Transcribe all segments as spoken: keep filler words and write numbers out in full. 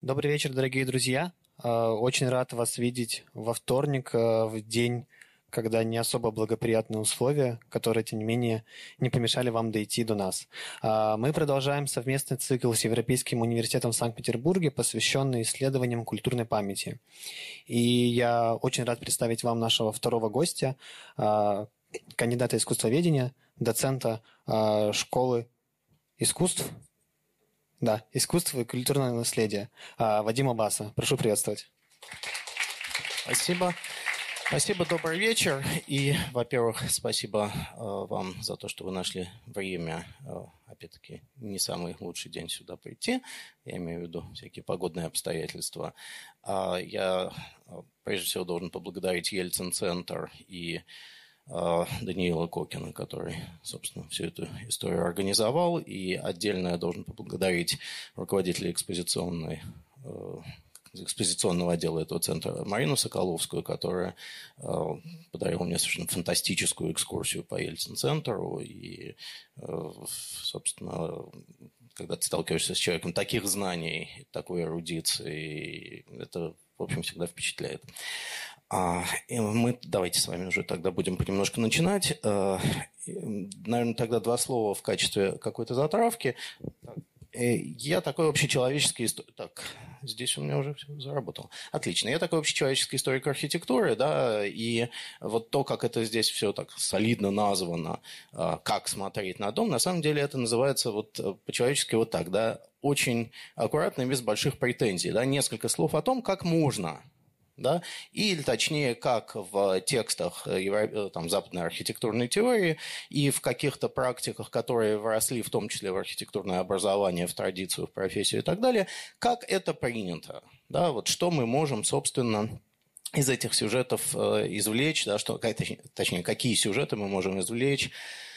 Добрый вечер, дорогие друзья. Очень рад вас видеть во вторник, в день, когда не особо благоприятные условия, которые, тем не менее, не помешали вам дойти до нас. Мы продолжаем совместный цикл с Европейским университетом в Санкт-Петербурге, посвященный исследованиям культурной памяти. И я очень рад представить вам нашего второго гостя, кандидата искусствоведения, доцента школы искусств, да, искусство и культурное наследие, Вадима Баса. Прошу приветствовать. Спасибо. Спасибо, добрый вечер. И, во-первых, спасибо э, вам за то, что вы нашли время, э, опять-таки, не самый лучший день сюда прийти. Я имею в виду всякие погодные обстоятельства. А я, прежде всего, должен поблагодарить Ельцин-центр и э, Даниила Кокина, который, собственно, всю эту историю организовал. И отдельно я должен поблагодарить руководителя экспозиционной э, экспозиционного отдела этого центра Марину Соколовскую, которая э, подарила мне совершенно фантастическую экскурсию по Ельцин-центру. И, э, собственно, когда ты сталкиваешься с человеком таких знаний, такой эрудиции, это, в общем, всегда впечатляет. А, и мы давайте с вами уже тогда будем понемножку начинать. Э, наверное, тогда два слова в качестве какой-то затравки. Я такой общечеловеческий историк. Так, здесь у меня уже все заработало. Отлично. Я такой общечеловеческий историк архитектуры, да, и вот то, как это здесь все так солидно названо, как смотреть на дом, на самом деле это называется вот по-человечески вот так, да, очень аккуратно и без больших претензий, да, несколько слов о том, как можно. Да? Или, точнее, как в текстах там, западной архитектурной теории и в каких-то практиках, которые вросли в том числе в архитектурное образование, в традицию, в профессию и так далее, как это принято. Да? Вот что мы можем, собственно, из этих сюжетов извлечь, да? Что, точнее, какие сюжеты мы можем извлечь,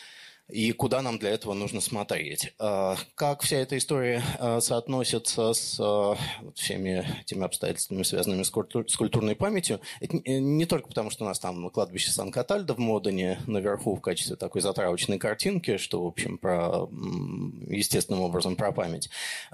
и куда нам для этого нужно смотреть. Как вся эта история соотносится с всеми теми обстоятельствами, связанными с культурной памятью. Это не только потому, что у нас там кладбище Сан-Катальдо в Модене наверху в качестве такой затравочной картинки, что, в общем, про, естественным образом про память.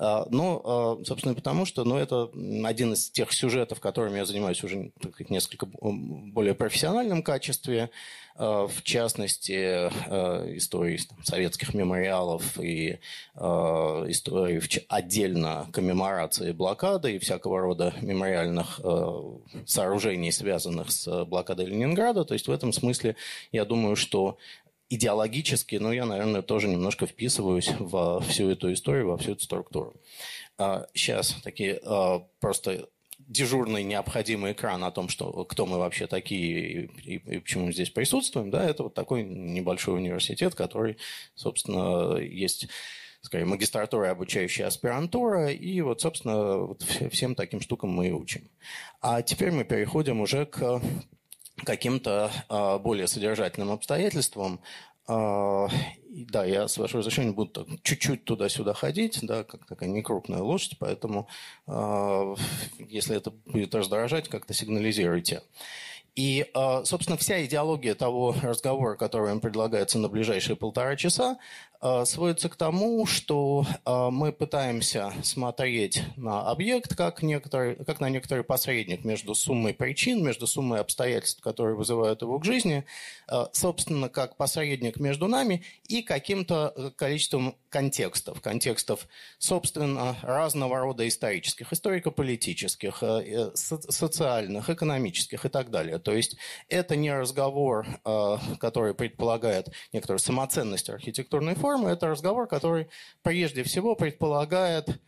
Но, собственно, потому что ну, это один из тех сюжетов, которыми я занимаюсь уже в несколько более профессиональном качестве. В частности, истории там, советских мемориалов и э, истории отдельно коммеморации блокады и всякого рода мемориальных э, сооружений, связанных с блокадой Ленинграда. То есть в этом смысле я думаю, что идеологически, ну, я, наверное, тоже немножко вписываюсь во всю эту историю, во всю эту структуру. Сейчас такие э, просто... дежурный необходимый экран о том, что, кто мы вообще такие и, и, и почему мы здесь присутствуем, да, это вот такой небольшой университет, который, собственно, есть, скорее, магистратура, обучающая аспирантура, и вот, собственно, вот всем таким штукам мы и учим. А теперь мы переходим уже к каким-то а, более содержательным обстоятельствам. Uh, да, я, с вашего разрешения, буду так, чуть-чуть туда-сюда ходить, да, как такая некрупная лошадь, поэтому, uh, если это будет раздражать, как-то сигнализируйте. И, uh, собственно, вся идеология того разговора, который им предлагается на ближайшие полтора часа, uh, сводится к тому, что uh, мы пытаемся смотреть на объект как, некоторый, как на некоторый посредник между суммой причин, между суммой обстоятельств, которые вызывают его к жизни, uh, собственно, как посредник между нами и каким-то количеством контекстов. Контекстов, собственно, разного рода исторических, историко-политических, uh, со- социальных, экономических и так далее. То есть это не разговор, который предполагает некоторую самоценность архитектурной формы, это разговор, который прежде всего предполагает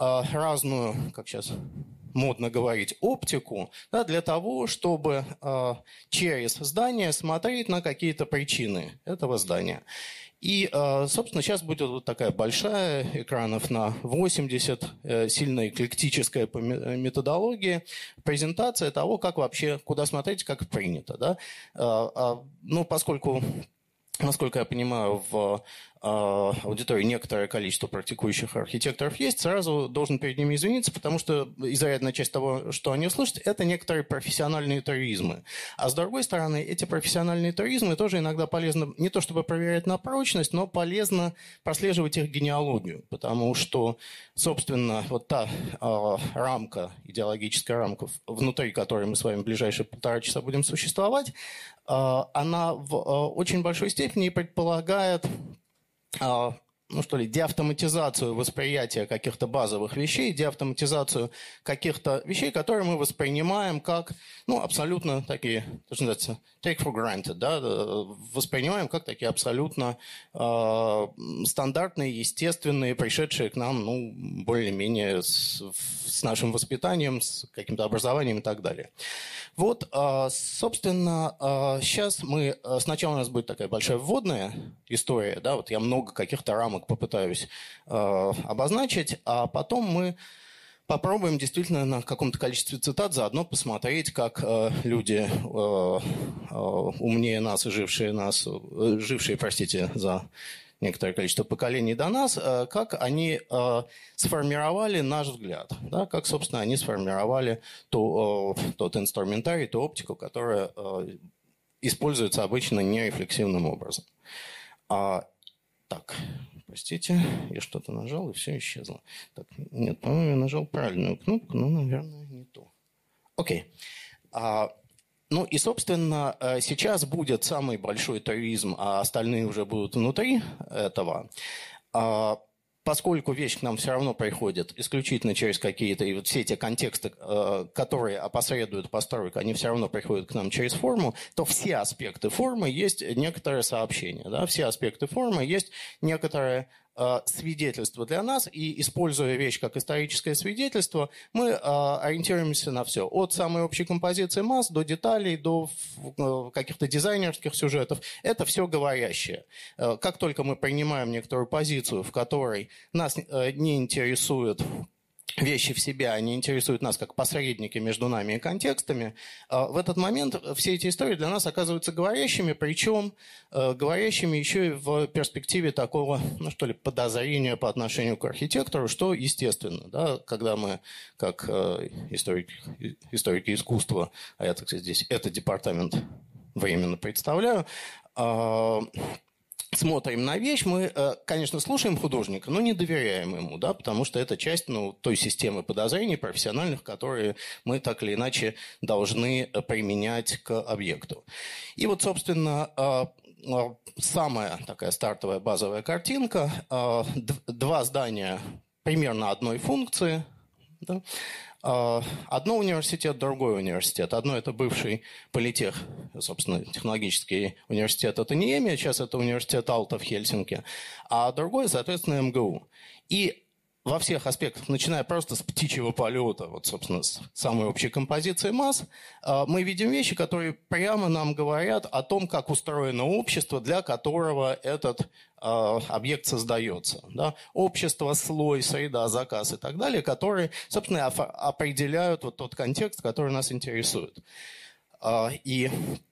разную, как сейчас модно говорить, оптику, да, для того, чтобы через здание смотреть на какие-то причины этого здания. И, собственно, сейчас будет вот такая большая, экранов на восемьдесят, сильно эклектическая по методологии, презентация того, как вообще, куда смотреть, как принято. Да? Ну, поскольку насколько я понимаю, в аудитории некоторое количество практикующих архитекторов есть, сразу должен перед ними извиниться, потому что изрядная часть того, что они услышат, это некоторые профессиональные туризмы. А с другой стороны, эти профессиональные туризмы тоже иногда полезно не то чтобы проверять на прочность, но полезно прослеживать их генеалогию, потому что, собственно, вот та э, рамка, идеологическая рамка, внутри которой мы с вами в ближайшие полтора часа будем существовать, э, она в э, очень большой степени предполагает ну что ли, деавтоматизацию восприятия каких-то базовых вещей, деавтоматизацию каких-то вещей, которые мы воспринимаем как, ну, абсолютно такие, что называется, take for granted, да, воспринимаем как такие абсолютно э, стандартные, естественные, пришедшие к нам, ну, более-менее с, с нашим воспитанием, с каким-то образованием и так далее. Вот, э, собственно, э, сейчас мы, сначала у нас будет такая большая вводная история, да, вот я много каких-то рамок попытаюсь э, обозначить, а потом мы попробуем действительно на каком-то количестве цитат заодно посмотреть, как э, люди э, э, умнее нас и жившие нас, э, жившие, простите, за некоторое количество поколений до нас, э, как они э, сформировали наш взгляд, да, как, собственно, они сформировали ту, э, тот инструментарий, ту оптику, которая э, используется обычно нерефлексивным образом. А, так... Простите, я что-то нажал, и все исчезло. Так, нет, по-моему, я нажал правильную кнопку, но, наверное, не то. Окей. А, ну и, собственно, сейчас будет самый большой туризм, а остальные уже будут внутри этого. А, поскольку вещь к нам все равно приходит исключительно через какие-то, и вот все эти контексты, которые опосредуют постройку, они все равно приходят к нам через форму, то все аспекты формы есть некоторое сообщение. Да? Все аспекты формы есть некоторое э, свидетельство для нас, и, используя вещь как историческое свидетельство, мы э, ориентируемся на все. От самой общей композиции масс до деталей, до э, каких-то дизайнерских сюжетов. Это все говорящее. Э, как только мы принимаем некоторую позицию, в которой нас э, не интересует вещи в себе, они интересуют нас как посредники между нами и контекстами, в этот момент все эти истории для нас оказываются говорящими, причем говорящими еще и в перспективе такого, ну что ли, подозрения по отношению к архитектору, что естественно, да, когда мы как историки, историки искусства, а я, так сказать, здесь этот департамент временно представляю, смотрим на вещь, мы, конечно, слушаем художника, но не доверяем ему, да, потому что это часть, ну, той системы подозрений профессиональных, которые мы так или иначе должны применять к объекту. И вот, собственно, самая такая стартовая базовая картинка. Два здания примерно одной функции, да? Одно университет, другой университет. Одно это бывший политех, собственно, технологический университет, это НИЭМИ, сейчас это университет Aalto в Хельсинки, а другой, соответственно, МГУ. И во всех аспектах, начиная просто с птичьего полета, вот, собственно, с самой общей композиции масс, мы видим вещи, которые прямо нам говорят о том, как устроено общество, для которого этот объект создается. Да? Общество, слой, среда, заказ и так далее, которые, собственно, определяют вот тот контекст, который нас интересует. И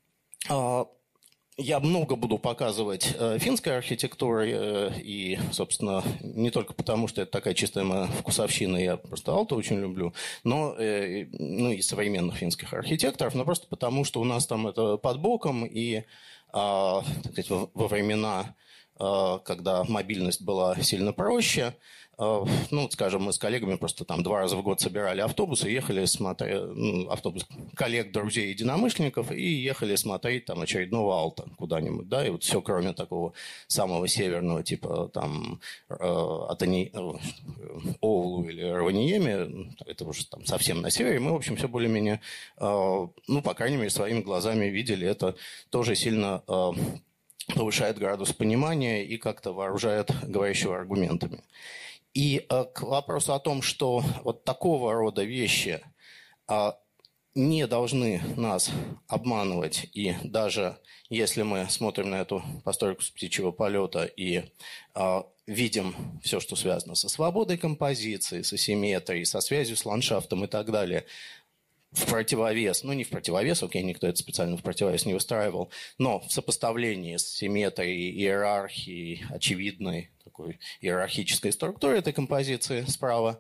я много буду показывать финской архитектуры, и, собственно, не только потому, что это такая чистая моя вкусовщина, я просто Aalto очень люблю, но ну, и современных финских архитекторов, но просто потому, что у нас там это под боком, и так сказать, во времена, когда мобильность была сильно проще, ну, скажем, мы с коллегами просто там два раза в год собирали автобус и ехали смотреть, ну, автобус коллег, друзей, единомышленников, и ехали смотреть там очередного Aalto куда-нибудь, да, и вот все, кроме такого самого северного, типа там Атани... Оулу или Раваньеми, это уже там совсем на севере, мы, в общем, все более-менее, ну, по крайней мере, своими глазами видели, это тоже сильно повышает градус понимания и как-то вооружает говорящего аргументами. И э, к вопросу о том, что вот такого рода вещи э, не должны нас обманывать, и даже если мы смотрим на эту постройку с птичьего полета и э, видим все, что связано со свободой композиции, с асимметрией, со связью с ландшафтом и так далее, в противовес, ну не в противовес, окей, никто это специально в противовес не выстраивал, но в сопоставлении с симметрией, иерархией, очевидной такой иерархической структурой этой композиции справа,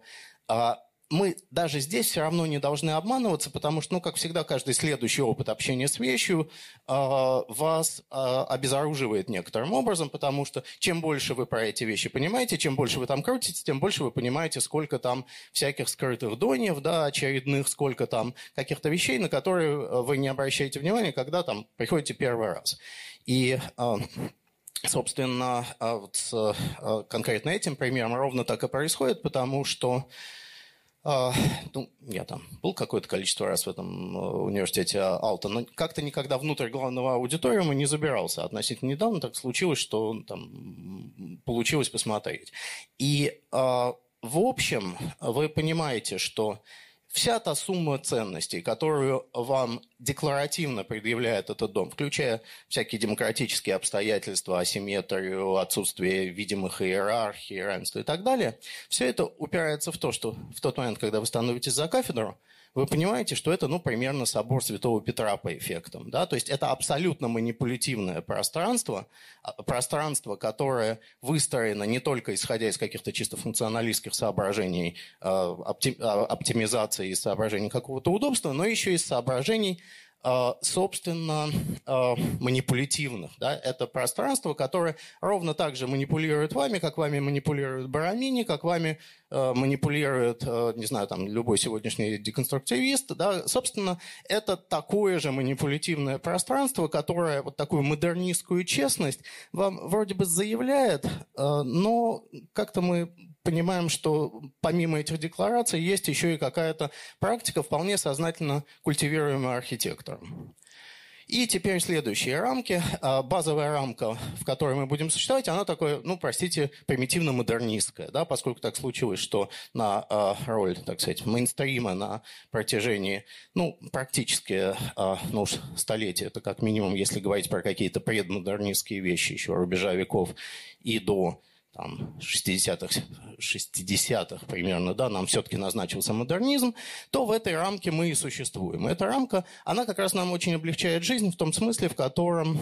мы даже здесь все равно не должны обманываться, потому что, ну, как всегда, каждый следующий опыт общения с вещью э, вас э, обезоруживает некоторым образом, потому что чем больше вы про эти вещи понимаете, чем больше вы там крутите, тем больше вы понимаете, сколько там всяких скрытых доньев, да, очередных, сколько там каких-то вещей, на которые вы не обращаете внимания, когда там приходите первый раз. И... Э, собственно, вот с конкретно этим примером ровно так и происходит, потому что Uh, ну, я там был какое-то количество раз в этом uh, университете Алта, но как-то никогда внутрь главного аудиториума не забирался. Относительно недавно так случилось, что там получилось посмотреть. И uh, в общем вы понимаете, что вся та сумма ценностей, которую вам декларативно предъявляет этот дом, включая всякие демократические обстоятельства, асимметрию, отсутствие видимых иерархий, равенства и так далее, все это упирается в то, что в тот момент, когда вы становитесь за кафедру, вы понимаете, что это, ну, примерно собор Святого Петра по эффектам. Да? То есть это абсолютно манипулятивное пространство, пространство, которое выстроено не только исходя из каких-то чисто функционалистских соображений, оптимизации и соображений какого-то удобства, но еще и из соображений, собственно, манипулятивных. Да? Это пространство, которое ровно так же манипулирует вами, как вами манипулирует Барамини, как вами манипулирует, не знаю, там, любой сегодняшний деконструктивист. Да? Собственно, это такое же манипулятивное пространство, которое вот такую модернистскую честность вам вроде бы заявляет, но как-то мы понимаем, что помимо этих деклараций есть еще и какая-то практика, вполне сознательно культивируемая архитектором. И теперь следующие рамки. Базовая рамка, в которой мы будем существовать, она такое, ну, простите, примитивно-модернистская, да, поскольку так случилось, что на роль, так сказать, мейнстрима на протяжении, ну, практически, ну, уж столетия, это как минимум, если говорить про какие-то предмодернистские вещи еще рубежа веков и до там, шестидесятых, шестидесятых примерно, да, нам все-таки назначился модернизм, то в этой рамке мы и существуем. Эта рамка, она как раз нам очень облегчает жизнь в том смысле, в котором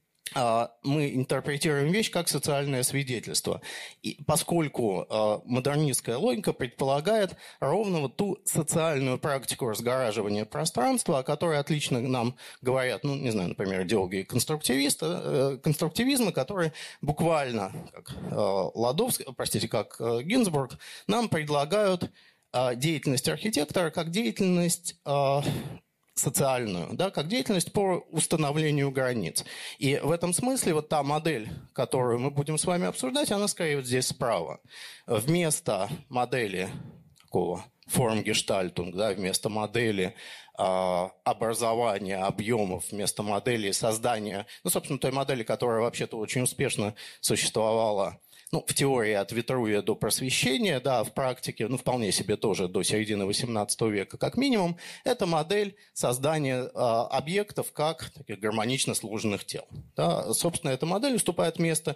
мы интерпретируем вещь как социальное свидетельство. И поскольку э, модернистская логика предполагает ровно вот ту социальную практику разгораживания пространства, о которой отлично нам говорят, ну, не знаю, например, идеологи конструктивиста, э, конструктивизма, которые буквально, как э, Ладовский, простите, как э, Гинзбург, нам предлагают э, деятельность архитектора как деятельность... Э, социальную, да, как деятельность по установлению границ. И в этом смысле вот та модель, которую мы будем с вами обсуждать, она скорее вот здесь справа. Вместо модели такого формгештальтунг, да, вместо модели э, образования объемов, вместо модели создания, ну, собственно, той модели, которая вообще-то очень успешно существовала, ну, в теории от Витрувия до Просвещения, да, в практике, ну, вполне себе тоже до середины восемнадцатого века как минимум, это модель создания э, объектов как таких гармонично сложенных тел. Да. Собственно, эта модель уступает место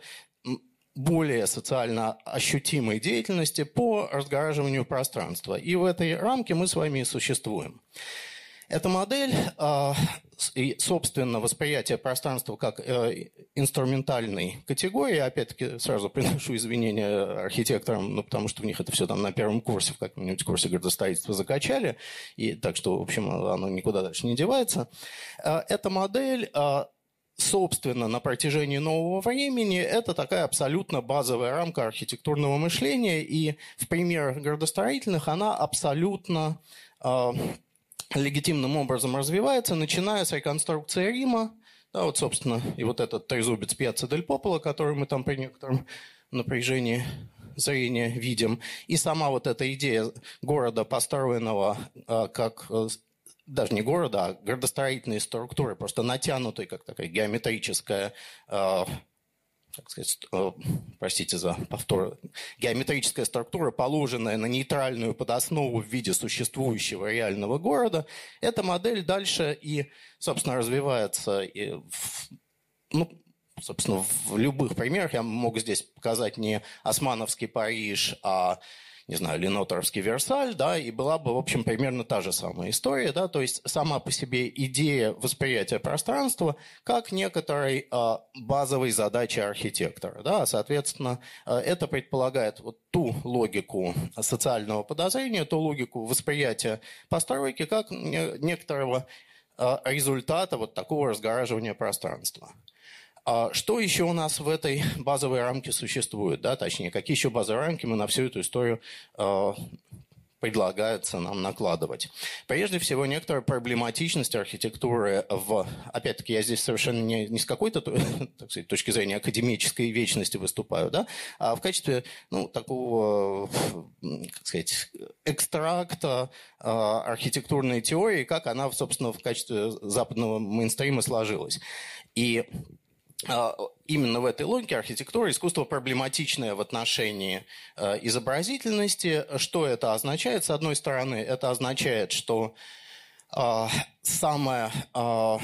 более социально ощутимой деятельности по разгораживанию пространства. И в этой рамке мы с вами и существуем. Эта модель э, и, собственно, восприятие пространства как э, инструментальной категории, опять-таки, сразу приношу извинения архитекторам, ну, потому что у них это все там на первом курсе, в каком-нибудь курсе градостроительства закачали, и так что, в общем, оно никуда дальше не девается. Э, эта модель... Э, Собственно, на протяжении нового времени это такая абсолютно базовая рамка архитектурного мышления, и в примерах градостроительных она абсолютно э, легитимным образом развивается, начиная с реконструкции Рима, да, вот, собственно, и вот этот трезубец Пьяцца дель Пополо, который мы там при некотором напряжении зрения видим, и сама вот эта идея города, построенного э, как... Э, даже не города, а градостроительные структуры, просто натянутые, как такая геометрическая, э, так сказать, э, простите за повтор, геометрическая структура, положенная на нейтральную подоснову в виде существующего реального города, эта модель дальше и, собственно, развивается, и в, ну, собственно, в любых примерах. Я могу здесь показать не османовский Париж, а не знаю, Ленотеровский Версаль, да, и была бы, в общем, примерно та же самая история, да, то есть сама по себе идея восприятия пространства как некоторой а, базовой задачи архитектора, да, соответственно, это предполагает вот ту логику социального подозрения, ту логику восприятия постройки как некоторого результата вот такого разгораживания пространства. Что еще у нас в этой базовой рамке существует, да, точнее, какие еще базовые рамки мы на всю эту историю э, предлагается нам накладывать? Прежде всего, некоторая проблематичность архитектуры в, опять-таки, я здесь совершенно не, не с какой-то, так сказать, точки зрения академической вечности выступаю, да, а в качестве, ну, такого, как сказать, экстракта э, архитектурной теории, как она, собственно, в качестве западного мейнстрима сложилась. И именно в этой логике архитектура искусство проблематичное в отношении э, изобразительности. Что это означает? С одной стороны, это означает, что э, самая э,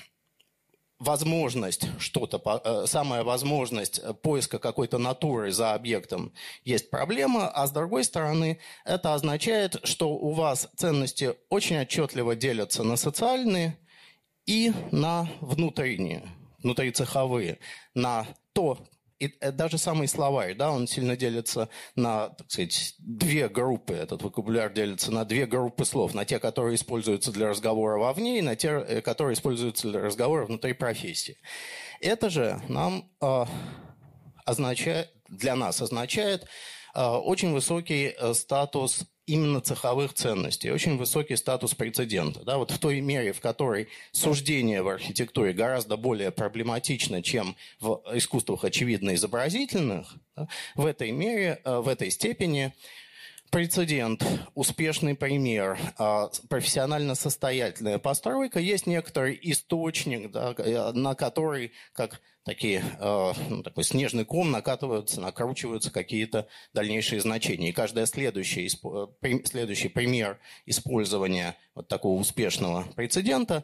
возможность что-то, э, самая возможность поиска какой-то натуры за объектом есть проблема, а с другой стороны, это означает, что у вас ценности очень отчетливо делятся на социальные и на внутренние. внутрицеховые, на то, и даже самый словарь, да, он сильно делится на, так сказать, две группы, этот вокабуляр делится на две группы слов, на те, которые используются для разговора вовне, и на те, которые используются для разговора внутри профессии. Это же нам э, означает, для нас означает э, очень высокий э, статус именно цеховых ценностей, очень высокий статус прецедента. Да, вот в той мере, в которой суждение в архитектуре гораздо более проблематично, чем в искусствах очевидно изобразительных, да, в этой мере, в этой степени прецедент, успешный пример, профессионально состоятельная постройка есть некоторый источник, да, на который, как такие, ну, такой снежный ком, накатываются, накручиваются какие-то дальнейшие значения. И каждый следующий, следующий пример использования вот такого успешного прецедента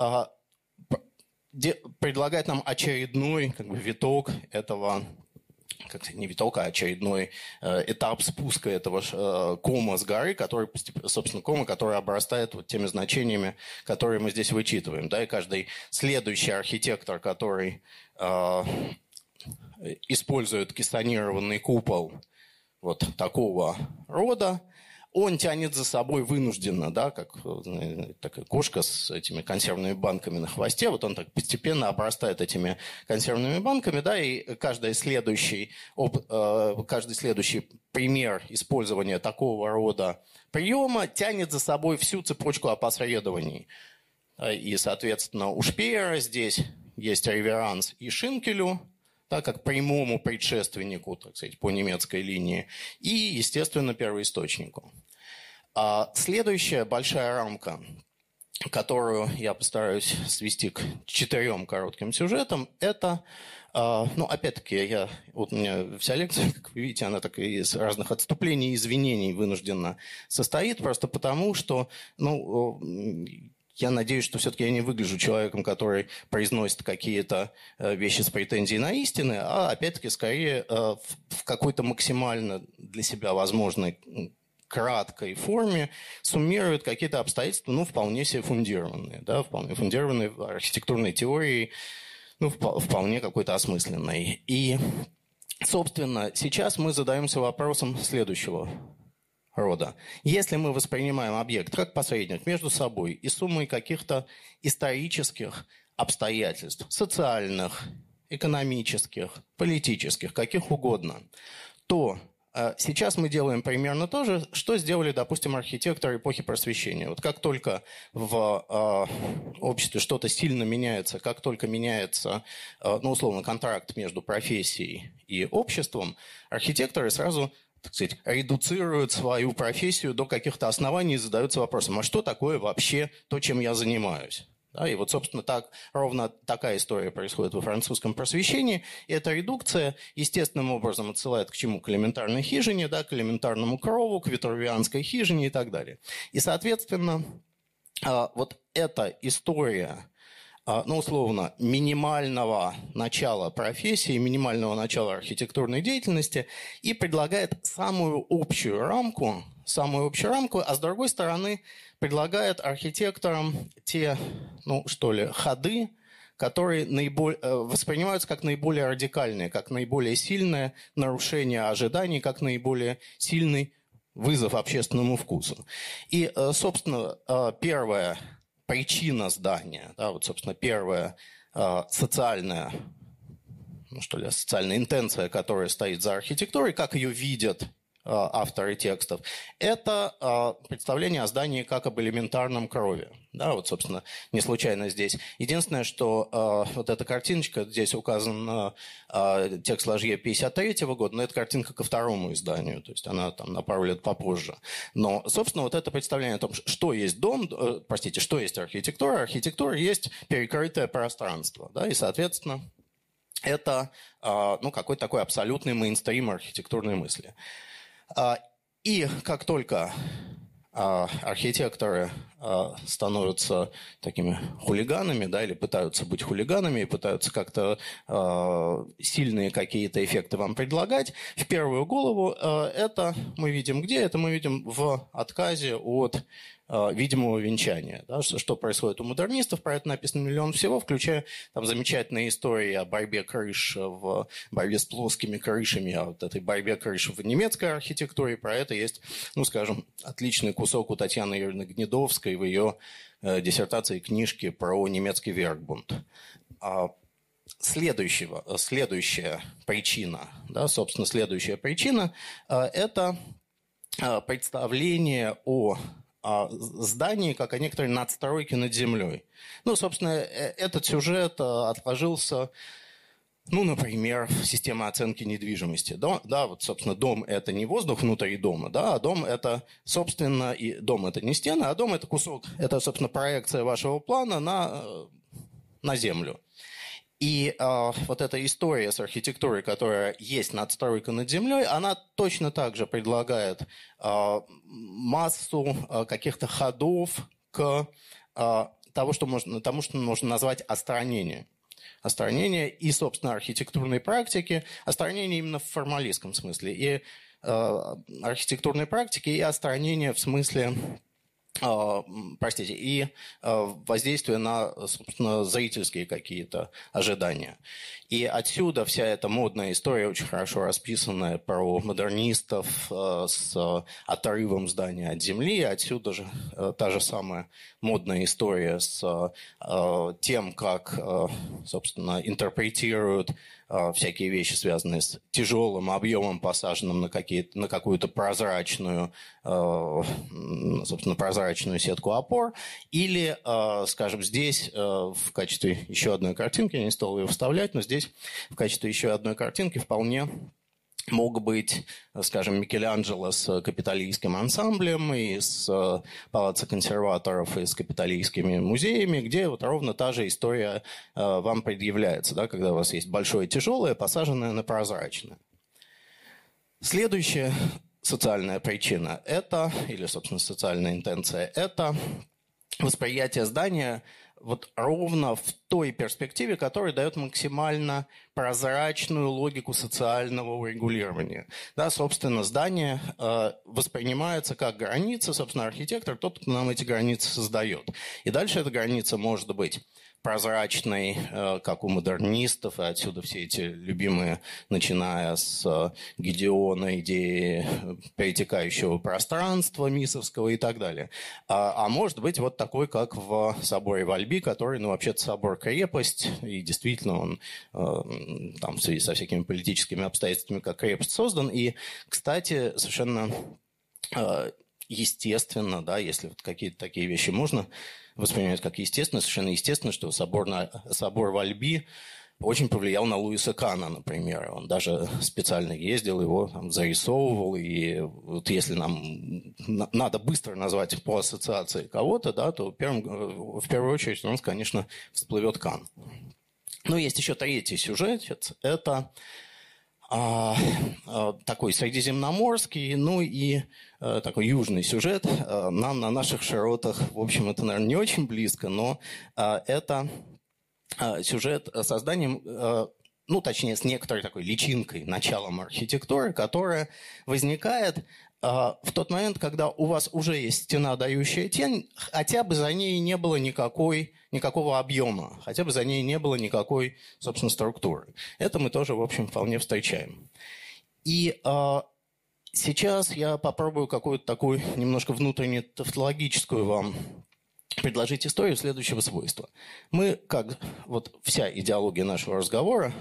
предлагает нам очередной, как бы, виток этого, как не виток, а очередной э, этап спуска этого э, кома с горы, который, собственно, кома, который обрастает вот теми значениями, которые мы здесь вычитываем. Да? И каждый следующий архитектор, который э, использует кессонированный купол вот такого рода, он тянет за собой вынужденно, да, как такая кошка с этими консервными банками на хвосте. Вот он так постепенно обрастает этими консервными банками, да, и каждый следующий, каждый следующий пример использования такого рода приема тянет за собой всю цепочку опосредований. И, соответственно, у Шпеера здесь есть реверанс и Шинкелю, да, как прямому предшественнику, так сказать, по немецкой линии, и, естественно, первоисточнику. А следующая большая рамка, которую я постараюсь свести к четырем коротким сюжетам, это, ну, опять-таки, я, вот у меня вся лекция, как вы видите, она так из разных отступлений и извинений вынуждена состоит, просто потому, что, ну, я надеюсь, что все-таки я не выгляжу человеком, который произносит какие-то вещи с претензией на истины, а, опять-таки, скорее в какой-то максимально для себя возможной краткой форме суммирует какие-то обстоятельства, ну, вполне себе фундированные, да, вполне фундированные в архитектурной теории, ну, вполне какой-то осмысленной. И, собственно, сейчас мы задаемся вопросом следующего рода. Если мы воспринимаем объект как посредник между собой и суммой каких-то исторических обстоятельств, социальных, экономических, политических, каких угодно, то э, сейчас мы делаем примерно то же, что сделали, допустим, архитекторы эпохи Просвещения. Вот как только в э, обществе что-то сильно меняется, как только меняется, э, ну, условно, контракт между профессией и обществом, архитекторы сразу, так сказать, редуцируют свою профессию до каких-то оснований и задаются вопросом, а что такое вообще то, чем я занимаюсь? Да, и вот, собственно, так, ровно такая история происходит во французском просвещении. И эта редукция естественным образом отсылает к чему? К элементарной хижине, да, к элементарному крову, к витрувианской хижине и так далее. И, соответственно, вот эта история ну, условно, минимального начала профессии, минимального начала архитектурной деятельности и предлагает самую общую рамку, самую общую рамку, а с другой стороны предлагает архитекторам те, ну, что ли, ходы, которые наиболее, воспринимаются как наиболее радикальные, как наиболее сильное нарушение ожиданий, как наиболее сильный вызов общественному вкусу. И, собственно, первая причина здания, да, вот, собственно, первая социальная, ну, что ли, социальная интенция, которая стоит за архитектурой, как ее видят авторы текстов, это представление о здании как об элементарном крови. Да, вот, собственно, не случайно здесь. Единственное, что вот эта картиночка, здесь указан текст Ложье пятьдесят третьего года, но это картинка ко второму изданию, то есть она там на пару лет попозже. Но, собственно, вот это представление о том, что есть дом, простите, что есть архитектура. Архитектура есть перекрытое пространство, да, и, соответственно, это, ну, какой-то такой абсолютный мейнстрим архитектурной мысли. И как только архитекторы становятся такими хулиганами, да, или пытаются быть хулиганами, и пытаются как-то сильные какие-то эффекты вам предлагать, в первую голову это мы видим где? Это мы видим в отказе от видимого венчания. Да, что происходит у модернистов, про это написано миллион всего, включая там замечательные истории о борьбе крыш, в борьбе с плоскими крышами, о вот этой борьбе крыш в немецкой архитектуре. Про это есть, ну, скажем, отличный кусок у Татьяны Юрьевны Гнедовской в ее э, диссертации книжки про немецкий Веркбунд. А следующего, следующая причина, да, собственно, следующая причина э, это э, представление о здании, как о некоторой надстройке над землей. Ну, собственно, этот сюжет отложился, ну, например, в системе оценки недвижимости. Да, да, вот, собственно, дом – это не воздух внутри дома, да, а дом – это, собственно, и дом – это не стены, а дом – это кусок, это, собственно, проекция вашего плана на, на землю. И э, вот эта история с архитектурой, которая есть надстройка над землей, она точно так же предлагает э, массу э, каких-то ходов к э, того, что можно, тому, что можно назвать остранение. Остранение и, собственно, архитектурной практики, остранение именно в формалистском смысле, и э, архитектурной практики, и остранение в смысле... простите, и воздействие на, собственно, зрительские какие-то ожидания. И отсюда вся эта модная история, очень хорошо расписанная, про модернистов с отрывом здания от земли. Отсюда же та же самая модная история с тем, как, собственно, интерпретируют всякие вещи, связанные с тяжелым объемом, посаженным на, какие-то, на какую-то прозрачную, собственно, прозрачную сетку опор. Или, скажем, здесь в качестве еще одной картинки, я не стал ее вставлять, но здесь в качестве еще одной картинки вполне мог быть, скажем, Микеланджело с капитолийским ансамблем и с палаццо консерваторов и с капитолийскими музеями, где вот ровно та же история вам предъявляется, да, когда у вас есть большое тяжелое, посаженное на прозрачное. Следующая социальная причина – это, или, собственно, социальная интенция – это восприятие здания вот ровно в той перспективе, которая дает максимально прозрачную логику социального урегулирования. Да, собственно, здание э, воспринимается как граница, собственно, архитектор, тот, кто нам эти границы создает. И дальше эта граница может быть прозрачной, э, как у модернистов, и отсюда все эти любимые, начиная с э, Гедеона, идеи перетекающего пространства мисовского и так далее. А, а может быть вот такой, как в соборе в Альби, который, ну, вообще-то собор-крепость, и действительно он э, там в связи со всякими политическими обстоятельствами как крепость создан. И, кстати, совершенно э, естественно, да, если вот какие-то такие вещи можно воспринимать как естественно, совершенно естественно, что собор, на, собор в Альби очень повлиял на Луиса Кана, например. Он даже специально ездил, его там зарисовывал, и вот если нам надо быстро назвать по ассоциации кого-то, да, то первым, в первую очередь у нас, конечно, всплывет Кан. Но есть еще третий сюжет, это а, а, такой средиземноморский, ну и а, такой южный сюжет. А, нам на наших широтах, в общем, это, наверное, не очень близко, но а, это сюжет с созданием, ну, точнее, с некоторой такой личинкой, началом архитектуры, которая возникает в тот момент, когда у вас уже есть стена, дающая тень, хотя бы за ней не было никакой, никакого объема, хотя бы за ней не было никакой, собственно, структуры. Это мы тоже, в общем, вполне встречаем. И э, сейчас я попробую какую-то такую немножко внутренне тавтологическую вам предложить историю следующего свойства. Мы, как вот вся идеология нашего разговора,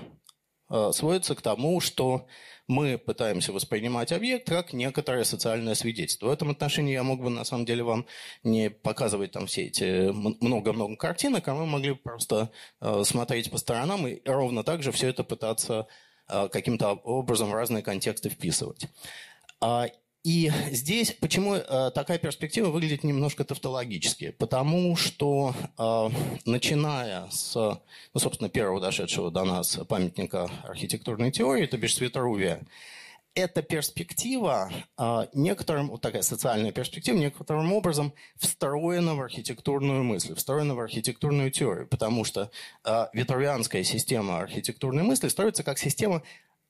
э, сводится к тому, что мы пытаемся воспринимать объект как некоторое социальное свидетельство. В этом отношении я мог бы, на самом деле, вам не показывать там все эти много-много картинок, а мы могли бы просто э, смотреть по сторонам и ровно так же все это пытаться э, каким-то образом в разные контексты вписывать. А, и здесь почему э, такая перспектива выглядит немножко тавтологически? Потому что, э, начиная с, ну, собственно, первого дошедшего до нас памятника архитектурной теории, то бишь Витрувия, эта перспектива, э, некоторым, вот такая социальная перспектива, некоторым образом встроена в архитектурную мысль, встроена в архитектурную теорию, потому что э, витрувианская система архитектурной мысли строится как система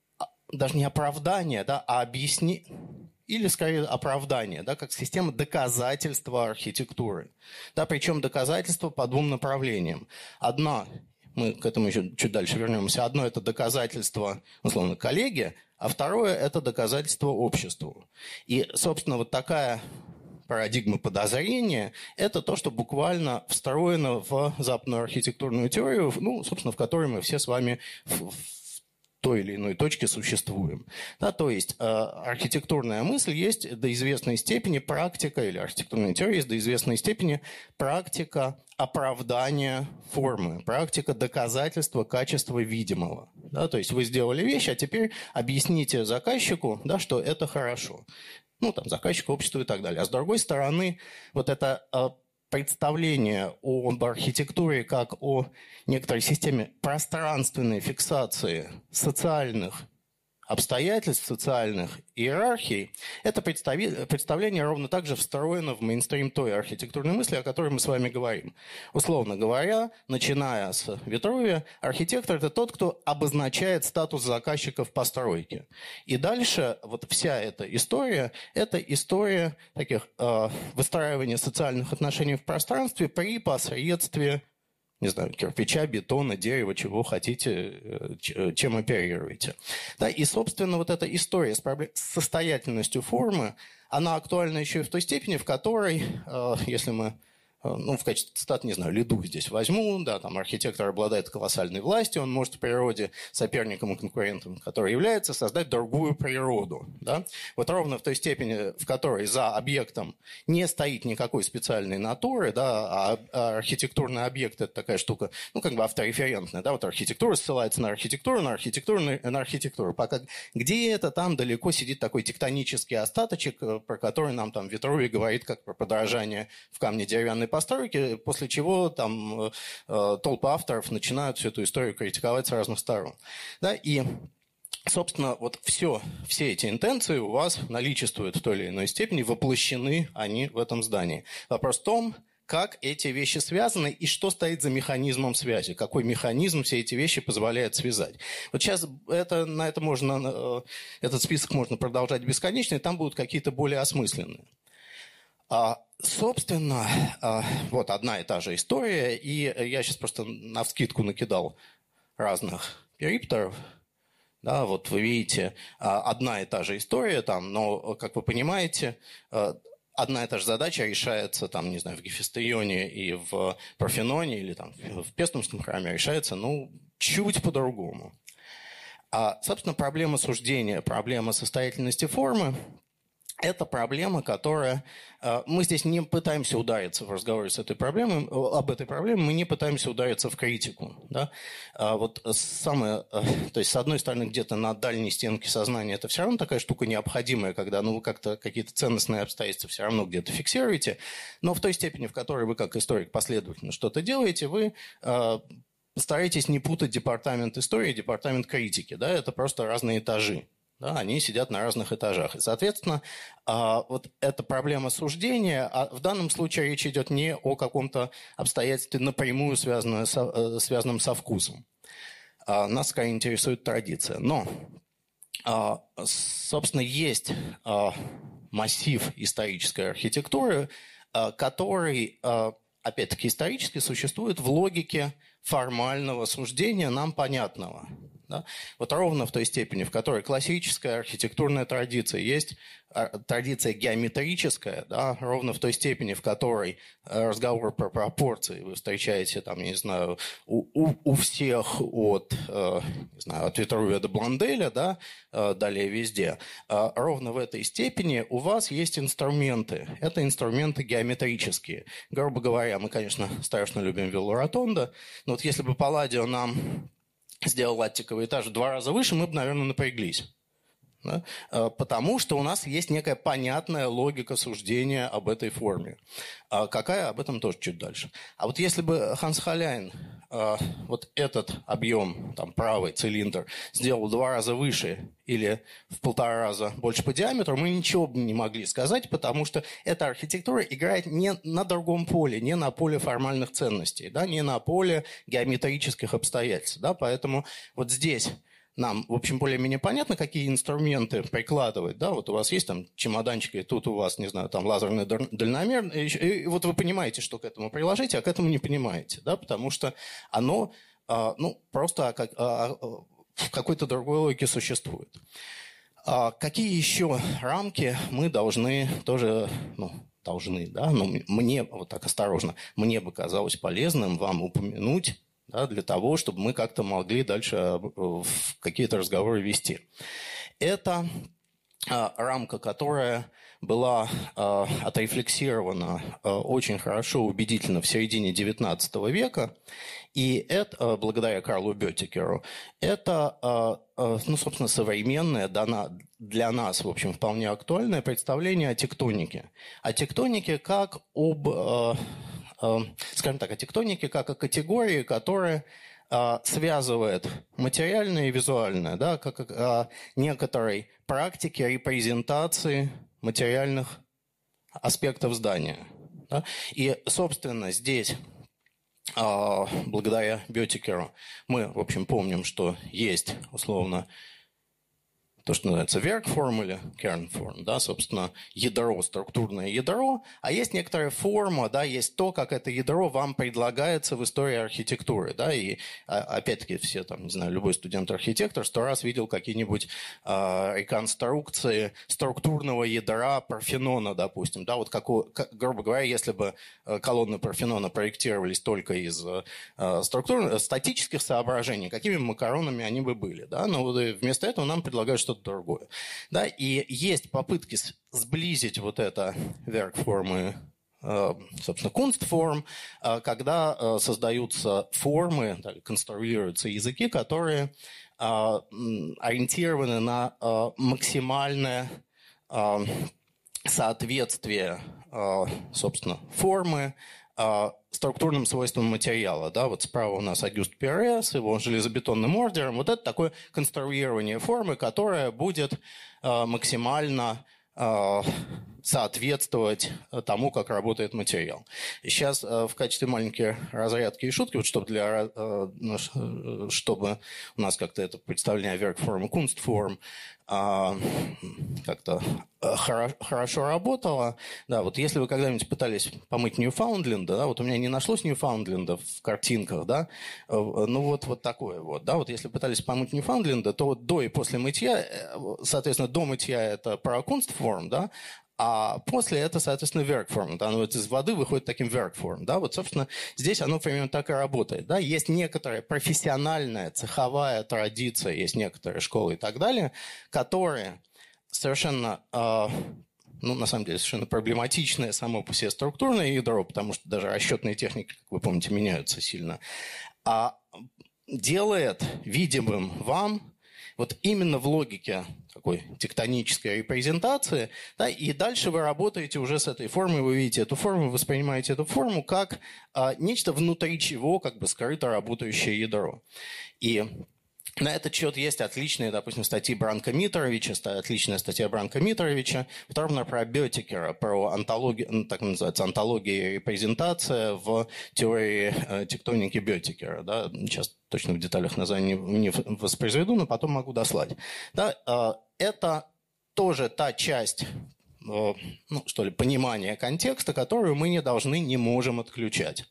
даже не оправдания, да, а объяснения, или, скорее, оправдание, да, как система доказательства архитектуры. Да, причем доказательства по двум направлениям. Одна, мы к этому еще чуть дальше вернемся, одно – это доказательство, условно, коллеги, а второе – это доказательство обществу. И, собственно, вот такая парадигма подозрения – это то, что буквально встроено в западную архитектурную теорию, ну, собственно, в которой мы все с вами в, в той или иной точке существуем. Да, то есть э, архитектурная мысль есть до известной степени практика, или архитектурная теория есть до известной степени практика оправдания формы, практика доказательства качества видимого. Да, то есть вы сделали вещь, а теперь объясните заказчику, да, что это хорошо. Ну, там, заказчику, обществу и так далее. А с другой стороны, вот это э, представление об архитектуре как о некоторой системе пространственной фиксации социальных обстоятельств, социальных иерархий, это представление ровно так же встроено в мейнстрим той архитектурной мысли, о которой мы с вами говорим. Условно говоря, начиная с Витрувия, архитектор – это тот, кто обозначает статус заказчика в постройке. И дальше вот вся эта история – это история таких э, выстраивания социальных отношений в пространстве при посредстве, не знаю, кирпича, бетона, дерева, чего хотите, чем оперируете. Да, и, собственно, вот эта история с, проблем... с состоятельностью формы, она актуальна еще и в той степени, в которой, э, если мы, э, ну, в качестве цитат, не знаю, Лиду здесь возьму, да, там архитектор обладает колоссальной властью, он может в природе соперником и конкурентом, который является, создать другую природу. Да? Вот ровно в той степени, в которой за объектом не стоит никакой специальной натуры, да, а архитектурный объект – это такая штука, ну, как бы автореферентная. Да? Вот архитектура ссылается на архитектуру, на архитектуру, на архитектуру. Пока где это там далеко сидит такой тектонический остаточек, про который нам там Витрувий говорит, как про подражание в камне деревянной постройки, после чего там э, толпы авторов начинают всю эту историю критиковать с разных сторон. Да? И, собственно, вот все, все эти интенции у вас наличествуют в той или иной степени, воплощены они в этом здании. Вопрос в том, как эти вещи связаны и что стоит за механизмом связи, какой механизм все эти вещи позволяет связать. Вот сейчас это, на это можно, этот список можно продолжать бесконечно, и там будут какие-то более осмысленные. А, собственно, а, вот одна и та же история, и я сейчас просто навскидку накидал разных перипторов. Да, вот вы видите, а, одна и та же история там, но, как вы понимаете, а, одна и та же задача решается там, не знаю, в Гефесторионе и в Парфеноне или там в Пестумском храме решается, ну, чуть по-другому. А, собственно, проблема суждения, проблема состоятельности формы – это проблема, которая... Мы здесь не пытаемся удариться в разговоре с этой проблемой, об этой проблеме, мы не пытаемся удариться в критику. Да? Вот самое, то есть, с одной стороны, где-то на дальней стенке сознания это все равно такая штука необходимая, когда ну, вы как-то какие-то ценностные обстоятельства все равно где-то фиксируете, но в той степени, в которой вы как историк последовательно что-то делаете, вы... Постарайтесь не путать департамент истории и департамент критики. Да? Это просто разные этажи. Да, они сидят на разных этажах. И, соответственно, вот эта проблема суждения, а в данном случае речь идет не о каком-то обстоятельстве напрямую связанном со, связанном со вкусом. Нас скорее интересует традиция. Но, собственно, есть массив исторической архитектуры, который, опять-таки, исторически существует в логике формального суждения нам понятного. Да? Вот ровно в той степени, в которой классическая архитектурная традиция есть традиция геометрическая, да? Ровно в той степени, в которой разговор про пропорции вы встречаете, там, не знаю, у, у, у всех от, э, не знаю, от Витрувия до Бланделя, да? э, далее везде, э, ровно в этой степени у вас есть инструменты. Это инструменты геометрические. Грубо говоря, мы, конечно, страшно любим Виллу Ротондо, но вот если бы Палладио нам сделал аттиковый этаж в два раза выше, мы бы, наверное, напряглись. Да? Потому что у нас есть некая понятная логика суждения об этой форме. А какая, об этом тоже чуть дальше. А вот если бы Ханс Холлейн вот этот объем, там, правый цилиндр, сделал в два раза выше или в полтора раза больше по диаметру, мы ничего бы не могли сказать, потому что эта архитектура играет не на другом поле, не на поле формальных ценностей, да, не на поле геометрических обстоятельств. Да, поэтому вот здесь нам, в общем, более-менее понятно, какие инструменты прикладывать. Да? Вот у вас есть там чемоданчик, и тут у вас, не знаю, там лазерный дальномер. И, и вот вы понимаете, что к этому приложить, а к этому не понимаете. Да? Потому что оно а, ну, просто как, а, в какой-то другой логике существует. А какие еще рамки мы должны тоже... Ну, должны, да? Но мне, вот так осторожно, мне бы казалось полезным вам упомянуть, да, для того, чтобы мы как-то могли дальше какие-то разговоры вести. Это а, рамка, которая была а, отрефлексирована а, очень хорошо, убедительно в середине девятнадцатого века, и это, а, благодаря Карлу Беттикеру, это, а, а, ну, собственно, современное, для нас, в общем, вполне актуальное представление о тектонике. О тектонике как об... А, скажем так, о тектонике как о категории, которая а, связывает материальное и визуальное, да, как о некоторой практике репрезентации материальных аспектов здания. Да. И, собственно, здесь, а, благодаря Беттикеру, мы, в общем, помним, что есть, условно, то, что называется work-form или kernform, да, собственно, ядро, структурное ядро, а есть некоторая форма, да, есть то, как это ядро вам предлагается в истории архитектуры, да, и опять-таки все, там, не знаю, любой студент-архитектор сто раз видел какие-нибудь э, реконструкции структурного ядра Парфенона, допустим, да, вот, как, как, грубо говоря, если бы колонны Парфенона проектировались только из э, структур, статических соображений, какими макаронами они бы были, да, но вот вместо этого нам предлагают что-то другое. Да? И есть попытки сблизить вот это werk-формы, собственно, Kunstform, когда создаются формы, конструируются языки, которые ориентированы на максимальное соответствие, собственно, формы структурным свойствам материала. Да? Вот справа у нас Агюст Перре с его железобетонным ордером. Вот это такое конструирование формы, которое будет э, максимально э, соответствовать тому, как работает материал. И сейчас э, в качестве маленькой разрядки и шутки, вот чтобы, для, э, чтобы у нас как-то это представление werk-формы, Kunstform э, как-то Хорошо, хорошо работала. Да, вот если вы когда-нибудь пытались помыть Ньюфаундленда, да, вот у меня не нашлось Ньюфаундленда в картинках, да, ну вот, вот такое вот, да, вот если пытались помыть Ньюфаундленда, то вот до и после мытья, соответственно, до мытья это про Kunstform, да, а после это, соответственно, werk-form. Да, оно вот из воды выходит таким werk-form. Да, вот, собственно, здесь оно примерно так и работает. Да. Есть некоторая профессиональная, цеховая традиция, есть некоторые школы и так далее, которые совершенно, ну, на самом деле, совершенно проблематичное само по себе структурное ядро, потому что даже расчетные техники, как вы помните, меняются сильно, а делает видимым вам вот именно в логике такой тектонической репрезентации, да, и дальше вы работаете уже с этой формой, вы видите эту форму, воспринимаете эту форму как а, нечто внутри чего как бы скрыто работающее ядро. И На этот счет есть отличные, допустим, статьи Бранка Митровича, отличная статья Бранка Митровича, вторая про Беттикера, про антологию, ну, так называется, антология и репрезентация в теории э, тектоники Беттикера. Да? Сейчас точно в деталях название не, не воспроизведу, но потом могу дослать. Да? Э, это тоже та часть, э, ну, что ли, понимания контекста, которую мы не должны, не можем отключать.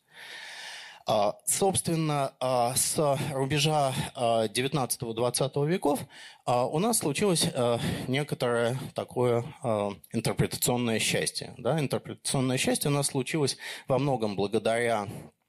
Собственно, с рубежа девятнадцатого-двадцатого веков у нас случилось некоторое такое интерпретационное счастье. Да? Интерпретационное счастье у нас случилось во многом благодаря,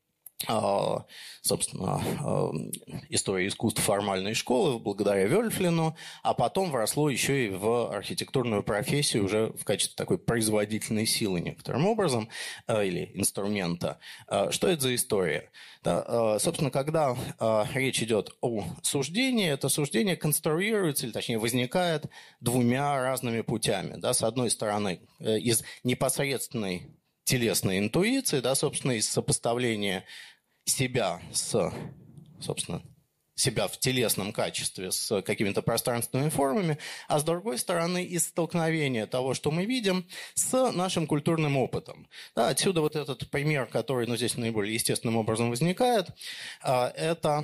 собственно, истории искусств формальной школы, благодаря Вельфлину, а потом вросло еще и в архитектурную профессию уже в качестве такой производительной силы некоторым образом, или инструмента. Что это за история? Да, собственно, когда речь идет о суждении, это суждение конструируется, или точнее возникает двумя разными путями. Да? С одной стороны, из непосредственной телесной интуиции, да, собственно, из сопоставления себя с, собственно, себя в телесном качестве с какими-то пространственными формами, а с другой стороны из столкновения того, что мы видим, с нашим культурным опытом. Да, отсюда вот этот пример, который, ну, здесь наиболее естественным образом возникает, это,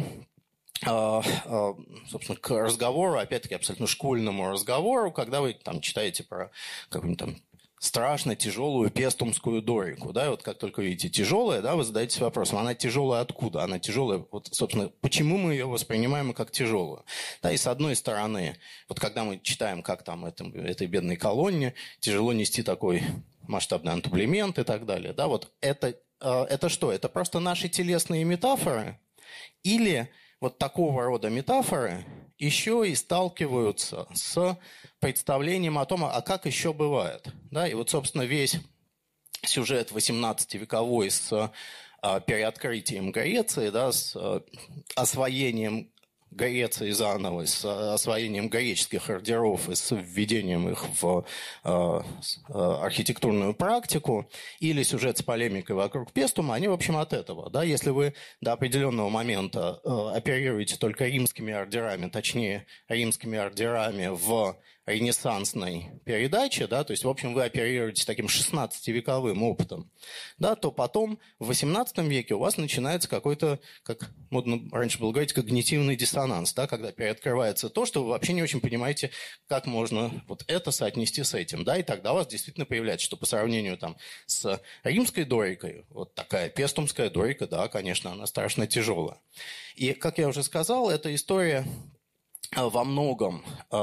собственно, к разговору, опять-таки абсолютно школьному разговору, когда вы там читаете про какую-нибудь там страшно тяжелую пестумскую дорику. Да? И вот как только видите тяжелая, да, вы задаетесь вопросом, она тяжелая откуда? Она тяжелая, вот, собственно, почему мы ее воспринимаем как тяжелую? Да, и с одной стороны, вот когда мы читаем, как там этом, этой бедной колонне тяжело нести такой масштабный антаблемент и так далее. Да? Вот это, это что? Это просто наши телесные метафоры? Или вот такого рода метафоры еще и сталкиваются с представлением о том, а как еще бывает. Да? И вот, собственно, весь сюжет восемнадцативековой с а, переоткрытием Греции, да, с а, освоением Греции заново, с освоением греческих ордеров и с введением их в э, архитектурную практику, или сюжет с полемикой вокруг Пестума, они, в общем, от этого. Да? Если вы до определенного момента э, оперируете только римскими ордерами, точнее, римскими ордерами в ренессансной передаче, да, то есть, в общем, вы оперируете таким шестнадцативековым опытом, да, то потом в восемнадцатом веке у вас начинается какой-то, как модно раньше было говорить, когнитивный диссонанс, да, когда переоткрывается то, что вы вообще не очень понимаете, как можно вот это соотнести с этим, да, и тогда у вас действительно появляется, что по сравнению там с римской дорикой, вот такая пестумская дорика, да, конечно, она страшно тяжелая. И, как я уже сказал, эта история во многом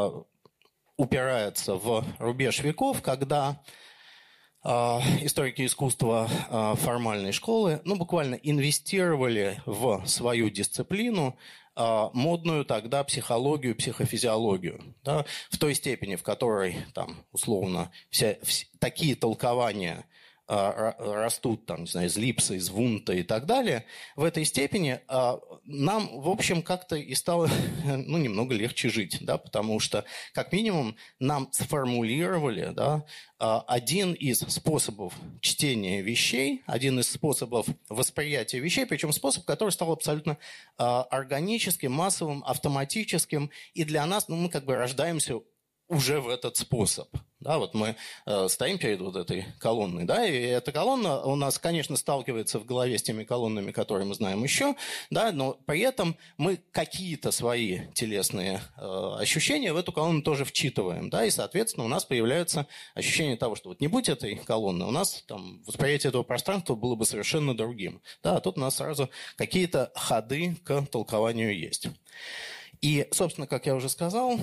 упирается в рубеж веков, когда э, историки искусства э, формальной школы, ну, буквально инвестировали в свою дисциплину э, модную тогда психологию, психофизиологию, да, в той степени, в которой, там, условно, вся, вся, такие толкования растут там, не знаю, из Липса, из Вунта и так далее, в этой степени нам, в общем, как-то и стало, ну, немного легче жить, да, потому что, как минимум, нам сформулировали, да, один из способов чтения вещей, один из способов восприятия вещей, причем способ, который стал абсолютно органическим, массовым, автоматическим, и для нас, ну, мы как бы рождаемся уже в этот способ. Да, вот мы э, стоим перед вот этой колонной, да, и эта колонна у нас, конечно, сталкивается в голове с теми колоннами, которые мы знаем еще, да, но при этом мы какие-то свои телесные э, ощущения в эту колонну тоже вчитываем, да, и, соответственно, у нас появляется ощущение того, что вот не будь этой колонны, у нас там восприятие этого пространства было бы совершенно другим, да, а тут у нас сразу какие-то ходы к толкованию есть. И, собственно, как я уже сказал,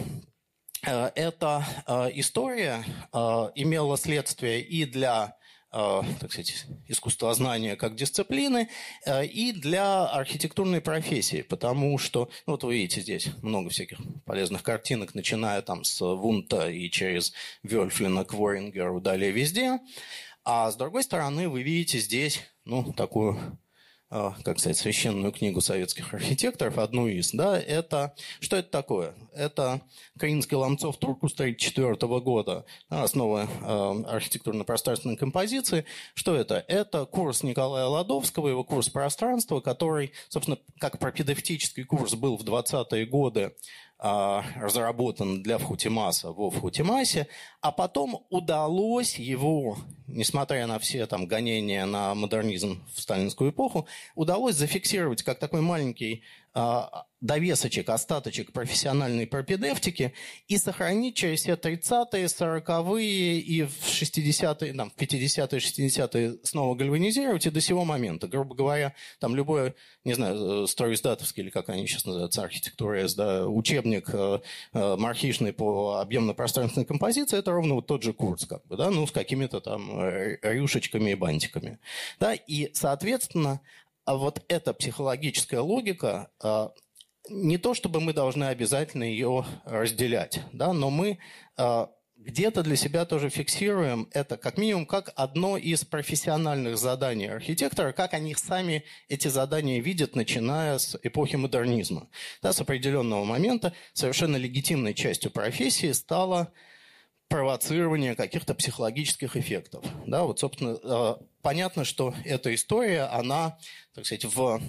эта история имела следствие и для, так сказать, искусствознания как дисциплины, и для архитектурной профессии, потому что, ну, вот вы видите здесь много всяких полезных картинок, начиная там с Вунта и через Вельфлина к Ворингеру, далее везде, а с другой стороны вы видите здесь, ну, такую, как сказать, священную книгу советских архитекторов, одну из, да, это, что это такое? Это Каинский Ломцов Туркус тысяча девятьсот тридцать четвёртого года. Основа э, архитектурно-пространственной композиции. Что это? Это курс Николая Ладовского, его курс пространства, который, собственно, как пропедевтический курс был в двадцатые годы э, разработан для Вхутимаса во Вхутимасе, а потом удалось его, несмотря на все там гонения на модернизм в сталинскую эпоху, удалось зафиксировать как такой маленький э, довесочек, остаточек профессиональной пропедевтики и сохранить через все тридцатые, сороковые и в шестидесятые, там, в пятидесятые, шестидесятые снова гальванизировать и до сего момента. Грубо говоря, там любой, не знаю, стройиздатовский или как они сейчас называются, архитектура, да, учебник э, э, мархишный по объемно-пространственной композиции, это ровно вот тот же курс, как бы, да, ну, с какими-то там рюшечками и бантиками. Да, и, соответственно, вот эта психологическая логика, э, не то чтобы мы должны обязательно ее разделять, да, но мы э, где-то для себя тоже фиксируем это как минимум как одно из профессиональных заданий архитектора, как они сами эти задания видят, начиная с эпохи модернизма. Да, с определенного момента совершенно легитимной частью профессии стало провоцирование каких-то психологических эффектов. Да, вот, собственно, э, понятно, что эта история, она, так сказать, в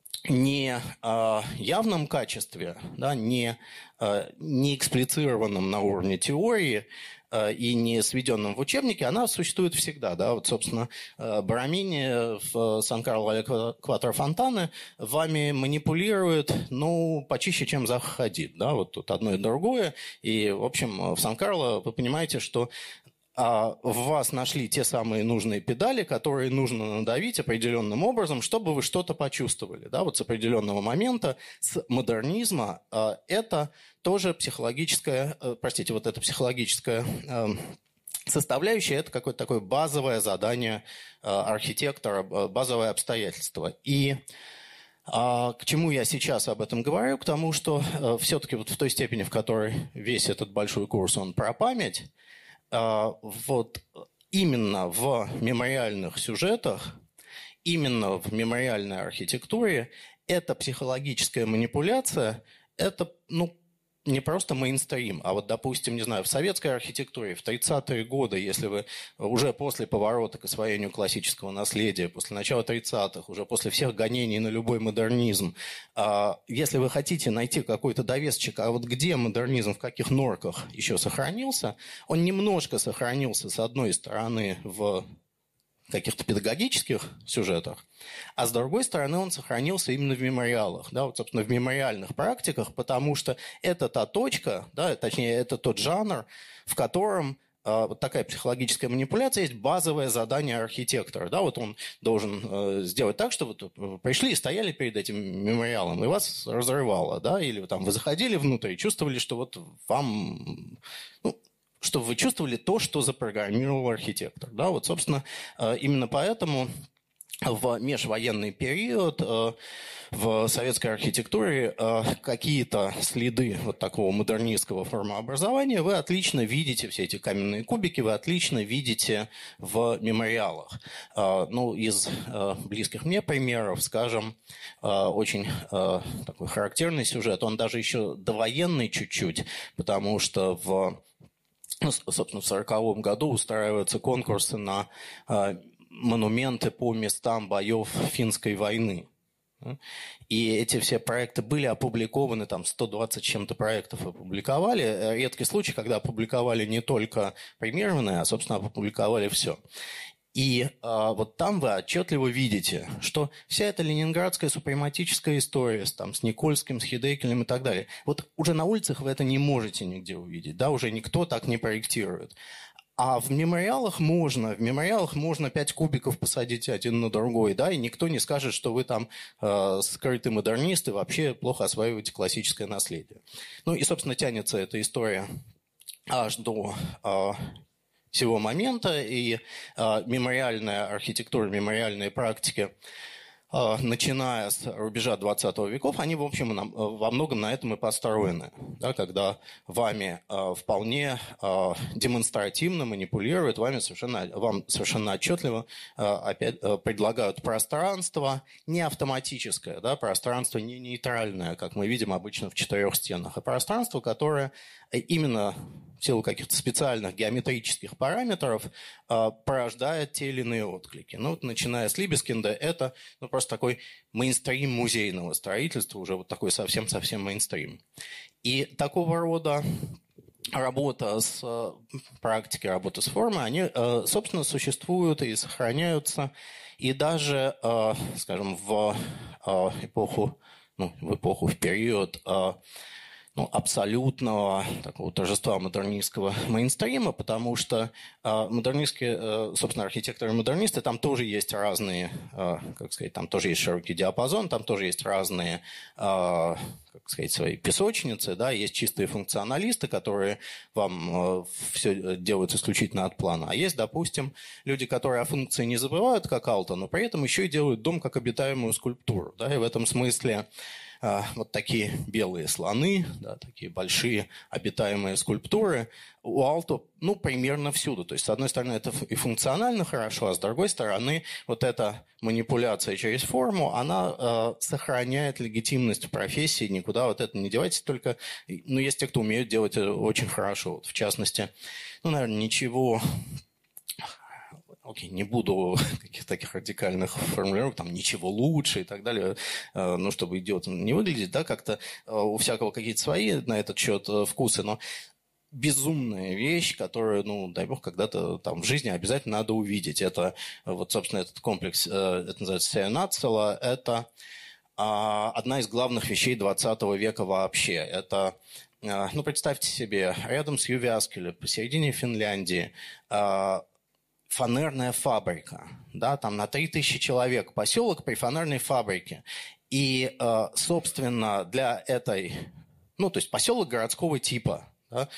не э, явном качестве, да, не, э, не эксплицированном на уровне теории э, и не сведенном в учебнике, она существует всегда. Да? Вот, собственно, э, Барамини в Сан-Карло Кватро-Фонтане вами манипулирует, ну, почище, чем Заха Хадид. Да? Вот тут одно и другое. И, в общем, в Сан-Карло вы понимаете, что в вас нашли те самые нужные педали, которые нужно надавить определенным образом, чтобы вы что-то почувствовали. Да, вот с определенного момента, с модернизма, это тоже психологическая, простите, вот эта психологическая составляющая, это какое-то такое базовое задание архитектора, базовое обстоятельство. И к чему я сейчас об этом говорю? К тому, что все-таки вот в той степени, в которой весь этот большой курс, он про память, вот именно в мемориальных сюжетах, именно в мемориальной архитектуре эта психологическая манипуляция, это, ну, не просто мейнстрим, а вот, допустим, не знаю, в советской архитектуре в тридцатые годы, если вы уже после поворота к освоению классического наследия, после начала тридцатых, уже после всех гонений на любой модернизм, если вы хотите найти какой-то довесочек, а вот где модернизм, в каких норках еще сохранился, он немножко сохранился, с одной стороны, в каких-то педагогических сюжетах, а с другой стороны он сохранился именно в мемориалах, да, вот, собственно, в мемориальных практиках, потому что это та точка, да, точнее, это тот жанр, в котором э, вот такая психологическая манипуляция есть базовое задание архитектора, да, вот он должен э, сделать так, что вы пришли и стояли перед этим мемориалом, и вас разрывало, да, или там вы заходили внутрь и чувствовали, что вот вам, ну, чтобы вы чувствовали то, что запрограммировал архитектор. Да? Вот, собственно, именно поэтому в межвоенный период в советской архитектуре какие-то следы вот такого модернистского формообразования вы отлично видите, все эти каменные кубики вы отлично видите в мемориалах. Ну, из близких мне примеров, скажем, очень такой характерный сюжет, он даже еще довоенный чуть-чуть, потому что в Ну, собственно, в сороковом году устраиваются конкурсы на э, монументы по местам боев финской войны. И эти все проекты были опубликованы, там сто двадцать чем-то проектов опубликовали. Редкий случай, когда опубликовали не только премированные, а, собственно, опубликовали все. И э, вот там вы отчетливо видите, что вся эта ленинградская супрематическая история с, там, с Никольским, с Хидекелем и так далее, вот уже на улицах вы это не можете нигде увидеть, да, уже никто так не проектирует. А в мемориалах можно, в мемориалах можно пять кубиков посадить один на другой, да, и никто не скажет, что вы там э, скрытый модернист и вообще плохо осваиваете классическое наследие. Ну и, собственно, тянется эта история аж до... Э, сего момента, и э, мемориальная архитектура, мемориальные практики начиная с рубежа двадцатого веков, они, в общем, во многом на этом и построены. Да, когда вами вполне демонстративно манипулируют, вами совершенно, вам совершенно отчетливо опять предлагают пространство не автоматическое, да, пространство не нейтральное, как мы видим обычно в четырех стенах, а пространство, которое именно в силу каких-то специальных геометрических параметров э, порождает те или иные отклики. Ну, вот, начиная с Либескинда, это ну, просто такой мейнстрим музейного строительства, уже вот такой совсем-совсем мейнстрим. И такого рода работа с э, практикой, работа с формой, они, э, собственно, существуют и сохраняются, и даже, э, скажем, в э, эпоху, ну, в эпоху, в период э, Ну, абсолютного такого торжества модернистского мейнстрима, потому что э, модернистские, э, собственно, архитекторы-модернисты, там тоже есть разные, э, как сказать, там тоже есть широкий диапазон, там тоже есть разные, э, как сказать, свои песочницы, да, есть чистые функционалисты, которые вам э, все делают исключительно от плана, а есть, допустим, люди, которые о функции не забывают, как Алто, но при этом еще и делают дом как обитаемую скульптуру, да, и в этом смысле вот такие белые слоны, да, такие большие обитаемые скульптуры у Алто, ну, примерно всюду. То есть, с одной стороны, это и функционально хорошо, а с другой стороны, вот эта манипуляция через форму, она э, сохраняет легитимность профессии, никуда вот это не девайте, только, ну, есть те, кто умеют делать это очень хорошо. Вот, в частности, ну, наверное, ничего... Окей, не буду каких-то таких радикальных формулировок, там, ничего лучше и так далее, ну, чтобы идиотом не выглядеть, да, как-то у всякого какие-то свои на этот счет вкусы, но безумная вещь, которую, ну, дай бог, когда-то там в жизни обязательно надо увидеть. Это вот, собственно, этот комплекс, это называется Сеонацела, это одна из главных вещей двадцатого века вообще. Это, ну, представьте себе, рядом с Ювяскеле, посередине Финляндии, фанерная фабрика, да, там на три тысячи человек, поселок при фанерной фабрике. И, собственно, для этой, ну, то есть поселок городского типа, да,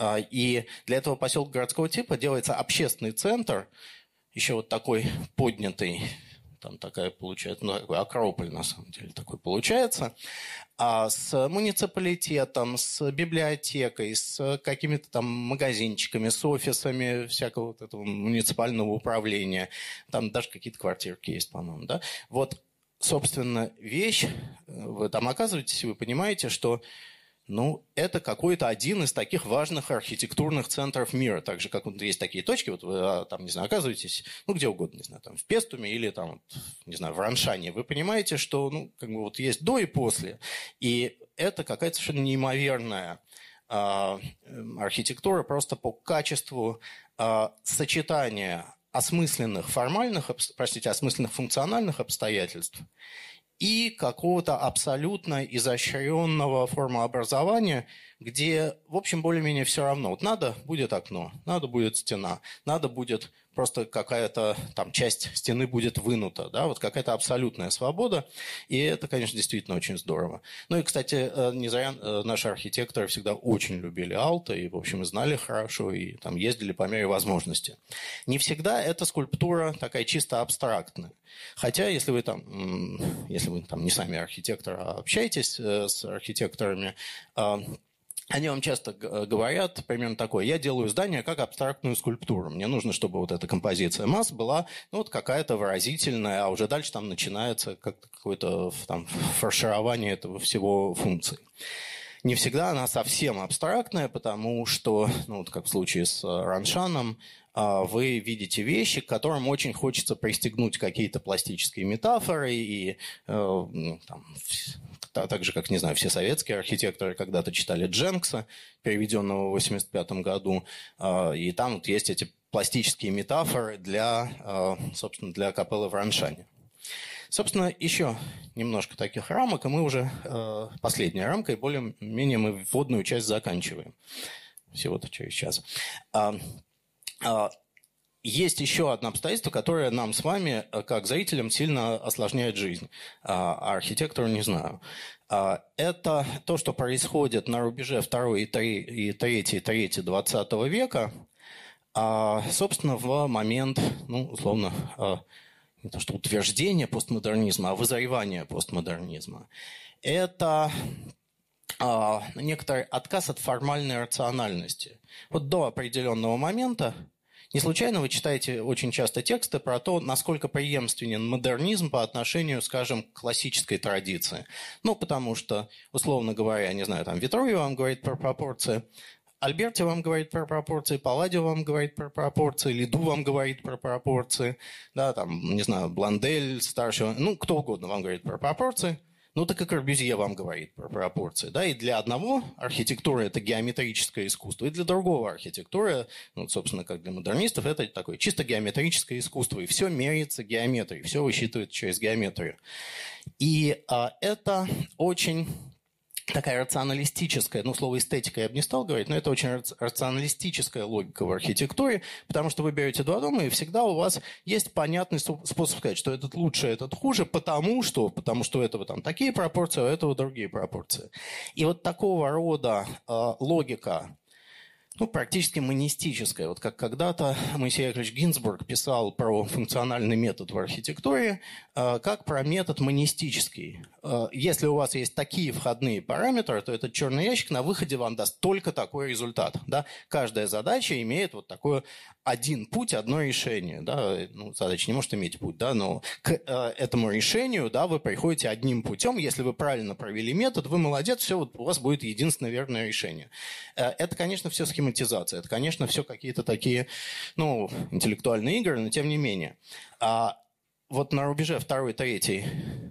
и для этого поселка городского типа делается общественный центр, еще вот такой поднятый, там такая получается, ну, такой акрополь, на самом деле, такой получается, а с муниципалитетом, с библиотекой, с какими-то там магазинчиками, с офисами всякого вот этого муниципального управления. Там даже какие-то квартирки есть, по-моему, да. Вот, собственно, вещь, вы там оказываетесь, вы понимаете, что ну, это какой-то один из таких важных архитектурных центров мира. Так же, как вот есть такие точки, вот вы там, не знаю, оказываетесь, ну, где угодно, не знаю, там, в Пестуме или там, не знаю, в Раншане. Вы понимаете, что, ну, как бы вот есть до и после. И это какая-то совершенно неимоверная э, архитектура просто по качеству э, сочетания осмысленных формальных, простите, осмысленных функциональных обстоятельств и какого-то абсолютно изощренного формообразования, где, в общем, более-менее все равно. Вот надо будет окно, надо будет стена, надо будет просто какая-то там часть стены будет вынута, да, вот какая-то абсолютная свобода, и это, конечно, действительно очень здорово. Ну и, кстати, не зря наши архитекторы всегда очень любили Алто, и, в общем, знали хорошо, и там ездили по мере возможности. Не всегда эта скульптура такая чисто абстрактная. Хотя, если вы там, если вы там не сами архитектор, а общаетесь с архитекторами, они вам часто говорят примерно такое: я делаю здание как абстрактную скульптуру. Мне нужно, чтобы вот эта композиция масс была ну, вот какая-то выразительная, а уже дальше там начинается как какое-то там фарширование этого всего функций. Не всегда она совсем абстрактная, потому что, ну, вот как в случае с Раншаном, вы видите вещи, к которым очень хочется пристегнуть какие-то пластические метафоры и ну, там, так же, как, не знаю, все советские архитекторы когда-то читали Дженкса, переведенного в восемьдесят пятом году, и там вот есть эти пластические метафоры для, собственно, для капеллы в Раншане. Собственно, еще немножко таких рамок, и мы уже последняя рамка, и более-менее мы вводную часть заканчиваем. Всего-то через час. Есть еще одно обстоятельство, которое нам с вами, как зрителям, сильно осложняет жизнь, а архитектору не знаю. Это то, что происходит на рубеже второй и третьей трети двадцатого века, собственно, в момент, ну, условно, не то что утверждение постмодернизма, а вызревание постмодернизма. Это э, некоторый отказ от формальной рациональности. Вот до определенного момента, не случайно вы читаете очень часто тексты про то, насколько преемственен модернизм по отношению, скажем, к классической традиции. Ну, потому что, условно говоря, не знаю, там Витрувий вам говорит про пропорции, Альберти вам говорит про пропорции, Палладио вам говорит про пропорции, Лиду вам говорит про пропорции, да, там, не знаю, Бландель, старший, ну, кто угодно вам говорит про пропорции. Ну, так и Корбюзье вам говорит про пропорции. Да? И для одного архитектура – это геометрическое искусство, и для другого архитектура, ну, собственно, как для модернистов, это такое чисто геометрическое искусство. И все меряется геометрией, все высчитывается через геометрию. И а, это очень такая рационалистическая, ну, слово эстетика я бы не стал говорить, но это очень рационалистическая логика в архитектуре, потому что вы берете два дома, и всегда у вас есть понятный способ сказать, что этот лучше, этот хуже, потому что, потому что у этого там такие пропорции, а у этого другие пропорции. И вот такого рода э, логика, ну, практически монистическая. Вот как когда-то Моисей Яковлевич Гинзбург писал про функциональный метод в архитектуре, как про метод монистический. Если у вас есть такие входные параметры, то этот черный ящик на выходе вам даст только такой результат. Да? Каждая задача имеет вот такой один путь, одно решение. Да? Ну, задача не может иметь путь, да? Но к этому решению, да, вы приходите одним путем. Если вы правильно провели метод, вы молодец, все, вот у вас будет единственное верное решение. Это, конечно, все схематизация. Это, конечно, все какие-то такие, ну, интеллектуальные игры, но тем не менее. А вот на рубеже второй, третий,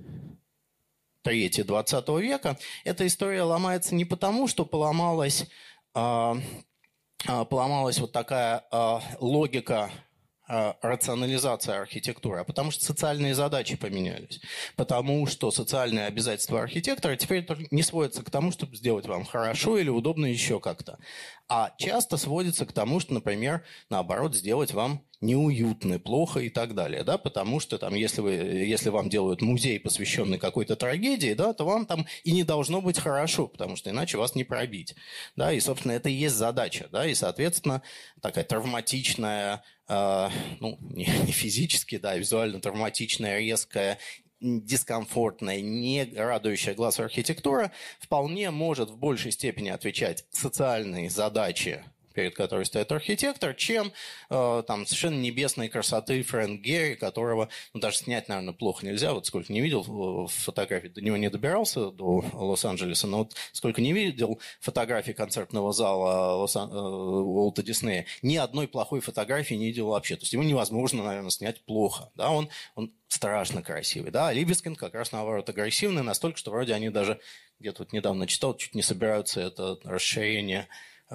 третий двадцатого века эта история ломается не потому, что поломалась, а, а, поломалась вот такая а, логика рационализация архитектуры, а потому что социальные задачи поменялись. Потому что социальные обязательства архитектора теперь не сводятся к тому, чтобы сделать вам хорошо или удобно еще как-то. А часто сводится к тому, что, например, наоборот, сделать вам неуютно, плохо и так далее. Да? Потому что там, если, вы, если вам делают музей, посвященный какой-то трагедии, да, то вам там и не должно быть хорошо, потому что иначе вас не пробить. Да? И, собственно, это и есть задача. Да? И, соответственно, такая травматичная, э, ну, не, не физически, да, визуально травматичная, резкая, дискомфортная, не радующая глаз архитектура вполне может в большей степени отвечать социальные задачи, перед которой стоит архитектор, чем э, там совершенно небесной красоты Фрэнк Герри, которого, ну, даже снять, наверное, плохо нельзя. Вот сколько не видел фотографий, до него не добирался, до Лос-Анджелеса, но вот сколько не видел фотографий концертного зала Лос- э, Уолта Диснея, ни одной плохой фотографии не видел вообще. То есть его невозможно, наверное, снять плохо. Да? Он, он страшно красивый. Да? А Либескинд как раз, наоборот, агрессивный, настолько, что вроде они даже, где-то вот недавно читал, чуть не собираются это расширение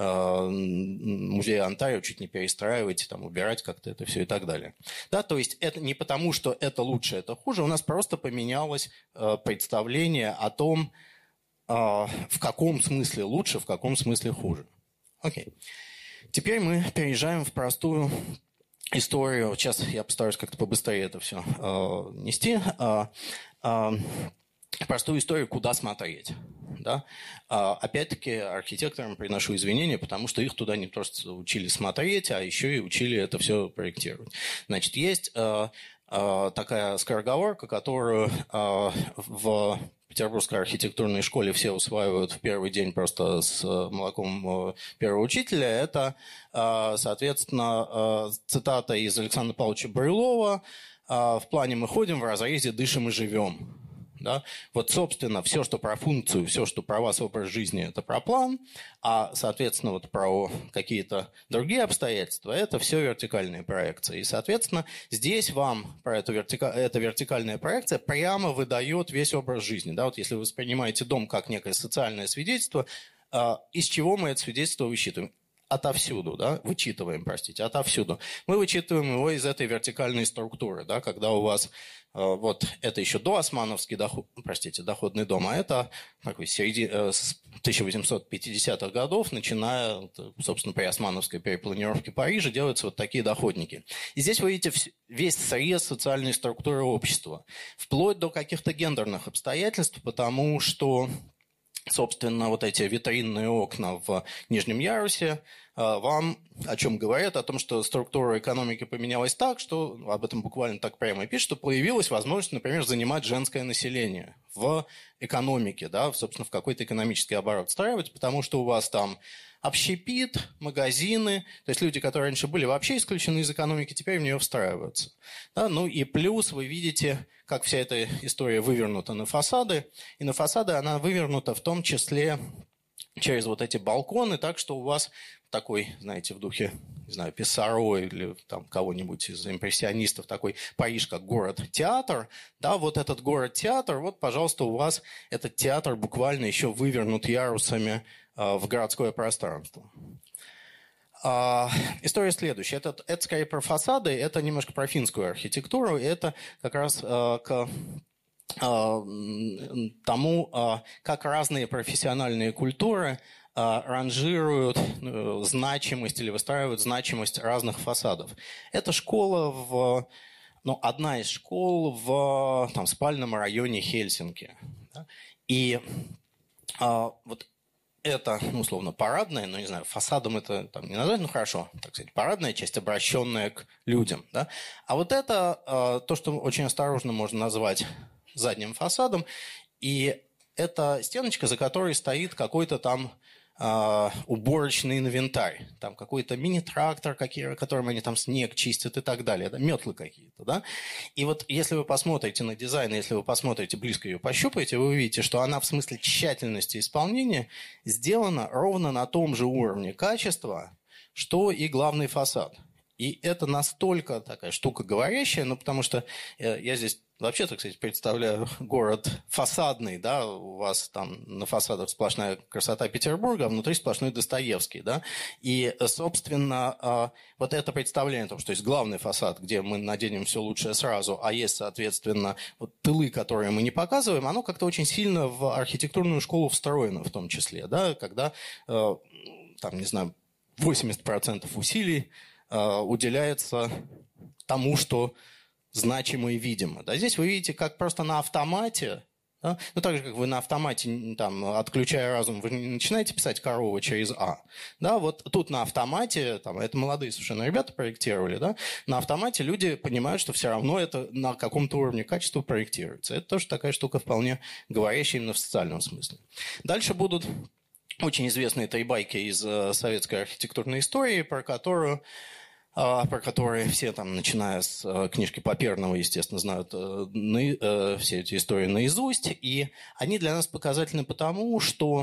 музея Онтарио чуть не перестраивать, там, убирать как-то это все и так далее. Да, то есть это не потому, что это лучше, это хуже, у нас просто поменялось э, представление о том, э, в каком смысле лучше, в каком смысле хуже. Окей. Теперь мы переезжаем в простую историю. Сейчас я постараюсь как-то побыстрее это все э, нести. Э, э, простую историю, куда смотреть. Да? А, опять-таки, архитекторам приношу извинения, потому что их туда не просто учили смотреть, а еще и учили это все проектировать. Значит, есть а, а, такая скороговорка, которую а, в Петербургской архитектурной школе все усваивают в первый день просто с молоком первого учителя. Это, а, соответственно, а, цитата из Александра Павловича Брюлова: а, «В плане мы ходим, в разрезе дышим и живем». Да? Вот, собственно, все, что про функцию, все, что про вас образ жизни, это про план, а, соответственно, вот про какие-то другие обстоятельства, это все вертикальные проекции. И, соответственно, здесь вам про эту вертика... эта вертикальная проекция прямо выдает весь образ жизни. Да? Вот если вы воспринимаете дом как некое социальное свидетельство, из чего мы это свидетельство высчитываем? Отовсюду, да, вычитываем, простите, отовсюду. Мы вычитываем его из этой вертикальной структуры, да, когда у вас э, вот это еще доосмановский доход, простите, доходный дом, а это такой середина, э, с тысяча восемьсот пятидесятых годов, начиная, собственно, при османовской перепланировке Парижа, делаются вот такие доходники. И здесь вы видите весь срез социальной структуры общества, вплоть до каких-то гендерных обстоятельств, потому что собственно, вот эти витринные окна в нижнем ярусе вам о чем говорят? О том, что структура экономики поменялась так, что, об этом буквально так прямо пишет, что появилась возможность, например, занимать женское население в экономике, да, собственно, в какой-то экономический оборот встраивать, потому что у вас там общепит, магазины, то есть люди, которые раньше были вообще исключены из экономики, теперь в нее встраиваются. Да? Ну и плюс вы видите, как вся эта история вывернута на фасады, и на фасады она вывернута в том числе через вот эти балконы, так что у вас такой, знаете, в духе, не знаю, Писсаро или там кого-нибудь из импрессионистов, такой Париж как город-театр, да, вот этот город-театр, вот, пожалуйста, у вас этот театр буквально еще вывернут ярусами э, в городское пространство. А, история следующая. Это, это скорее про фасады, это немножко про финскую архитектуру, это как раз э, к тому, как разные профессиональные культуры ранжируют значимость или выстраивают значимость разных фасадов. Это школа в, ну, одна из школ в там, спальном районе Хельсинки. И а, вот это, ну, условно, парадная, ну, не знаю, фасадом это там не назвать, ну, хорошо, так сказать, парадная часть, обращенная к людям. Да? А вот это а, то, что очень осторожно можно назвать задним фасадом, и это стеночка, за которой стоит какой-то там э, уборочный инвентарь, там какой-то мини-трактор, какие, которым они там снег чистят и так далее, да, метлы какие-то, да. И вот если вы посмотрите на дизайн, если вы посмотрите близко ее пощупаете, вы увидите, что она в смысле тщательности исполнения сделана ровно на том же уровне качества, что и главный фасад. И это настолько такая штука говорящая, ну, потому что э, я здесь вообще, так сказать, представляю город фасадный, да, у вас там на фасадах сплошная красота Петербурга, а внутри сплошной Достоевский, да, и, собственно, э, вот это представление о том, что есть главный фасад, где мы наденем все лучшее сразу, а есть, соответственно, вот тылы, которые мы не показываем, оно как-то очень сильно в архитектурную школу встроено в том числе, да, когда, э, там, не знаю, восемьдесят процентов усилий уделяется тому, что значимо и видимо. Да, здесь вы видите, как просто на автомате, да, ну, так же, как вы на автомате, там, отключая разум, вы не начинаете писать «корова» через «а». Да, вот тут на автомате, там, это молодые совершенно ребята проектировали, да, на автомате люди понимают, что все равно это на каком-то уровне качества проектируется. Это тоже такая штука вполне говорящая именно в социальном смысле. Дальше будут очень известные три байки из советской архитектурной истории, про которую про которые все, там, начиная с книжки Паперного, естественно, знают на, все эти истории наизусть. И они для нас показательны потому, что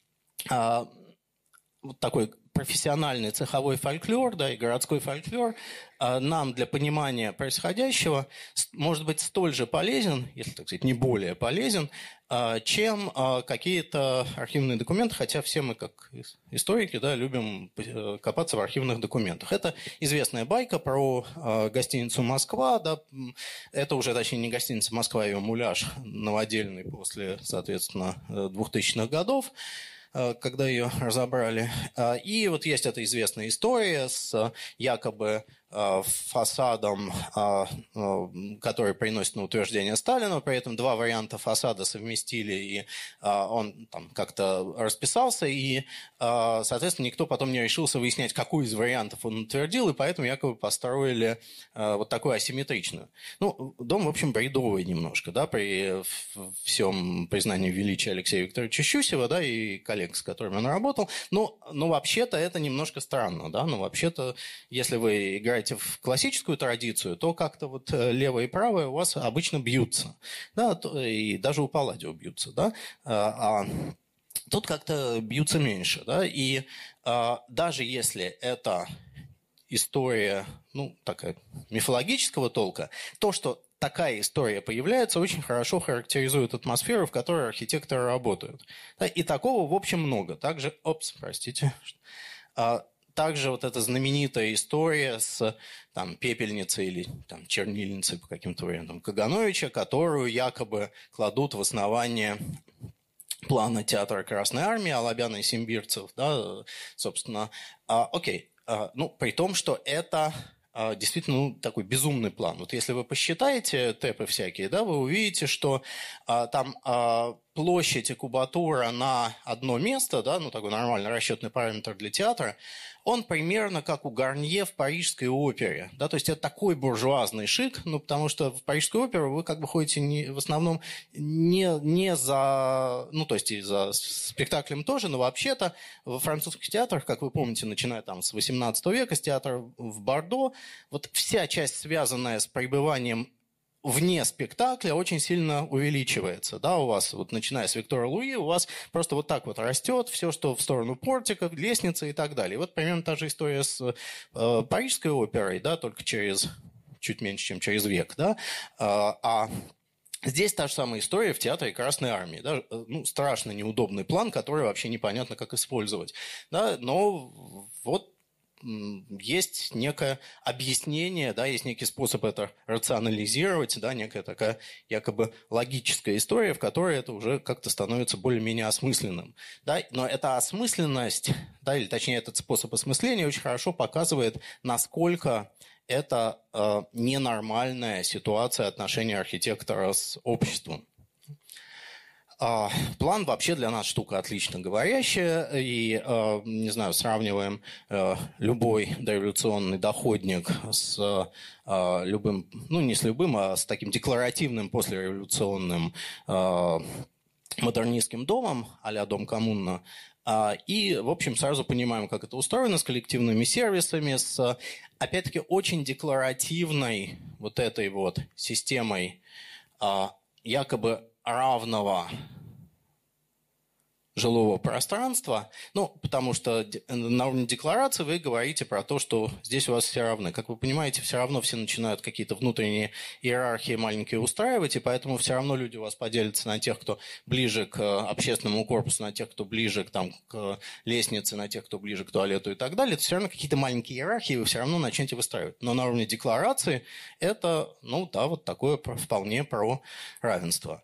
а, вот такой профессиональный цеховой фольклор, да, и городской фольклор а, нам для понимания происходящего может быть столь же полезен, если, так сказать, не более полезен, а, чем а, какие-то архивные документы, хотя все мы, как историки, да, любим копаться в архивных документах. Это известная байка про а, гостиницу «Москва», да, это уже, точнее, не гостиница «Москва», ее муляж новодельный после, соответственно, двухтысячных годов, когда ее разобрали. И вот есть эта известная история с якобы фасадом, который приносит на утверждение Сталина, при этом два варианта фасада совместили, и он там как-то расписался, и, соответственно, никто потом не решился выяснять, какой из вариантов он утвердил, и поэтому якобы построили вот такую асимметричную. Ну, дом, в общем, бредовый немножко, да, при всем признании величия Алексея Викторовича Щусева, да, и коллег, с которыми он работал, но, но вообще-то это немножко странно, да, но вообще-то, если вы играете в классическую традицию, то как-то вот левое и правое у вас обычно бьются, да, и даже у Палладио бьются, да, а тут как-то бьются меньше, да, и а, даже если это история, ну, такая мифологического толка, то, что такая история появляется, очень хорошо характеризует атмосферу, в которой архитекторы работают. Да, и такого, в общем, много. Также, опс, простите, а, также вот эта знаменитая история с там, пепельницей или там, чернильницей по каким-то вариантам Кагановича, которую якобы кладут в основание плана театра Красной Армии, Алабяна и Симбирцев, да, собственно. А, окей, а, ну, при том, что это а, действительно ну, такой безумный план. Вот если вы посчитаете тэпы всякие, да, вы увидите, что а, там а, площадь и кубатура на одно место, да, ну такой нормальный расчетный параметр для театра, он примерно как у Гарнье в Парижской опере. Да, то есть это такой буржуазный шик, ну, потому что в Парижскую оперу вы как бы ходите не, в основном не, не за... Ну, то есть и за спектаклем тоже, но вообще-то во французских театрах, как вы помните, начиная там с восемнадцатого века, с театра в Бордо, вот вся часть, связанная с пребыванием вне спектакля, очень сильно увеличивается. Да, у вас, вот начиная с Виктора Луи, у вас просто вот так вот растет все, что в сторону портика, лестницы и так далее. И вот примерно та же история с э, Парижской оперой, да, только через чуть меньше, чем через век. Да, а, а здесь та же самая история в театре Красной Армии. Да? Ну, страшно неудобный план, который вообще непонятно, как использовать. Да? Но вот есть некое объяснение, да, есть некий способ это рационализировать, да, некая такая якобы логическая история, в которой это уже как-то становится более-менее осмысленным. Да? Но эта осмысленность, да, или точнее этот способ осмысления очень хорошо показывает, насколько это э, ненормальная ситуация отношения архитектора с обществом. А, план вообще для нас штука отлично говорящая, и, э, не знаю, сравниваем э, любой дореволюционный доходник с э, любым, ну не с любым, а с таким декларативным послереволюционным э, модернистским домом, а-ля дом коммуна, и, в общем, сразу понимаем, как это устроено, с коллективными сервисами, с, опять-таки, очень декларативной вот этой вот системой якобы равного жилого пространства, ну, потому что на уровне декларации вы говорите про то, что здесь у вас все равны. Как вы понимаете, все равно все начинают какие-то внутренние иерархии маленькие устраивать, и поэтому все равно люди у вас поделятся на тех, кто ближе к общественному корпусу, на тех, кто ближе к, там, к лестнице, на тех, кто ближе к туалету и так далее. Это все равно какие-то маленькие иерархии вы все равно начнете выстраивать. Но на уровне декларации это, ну да, вот такое вполне про равенство.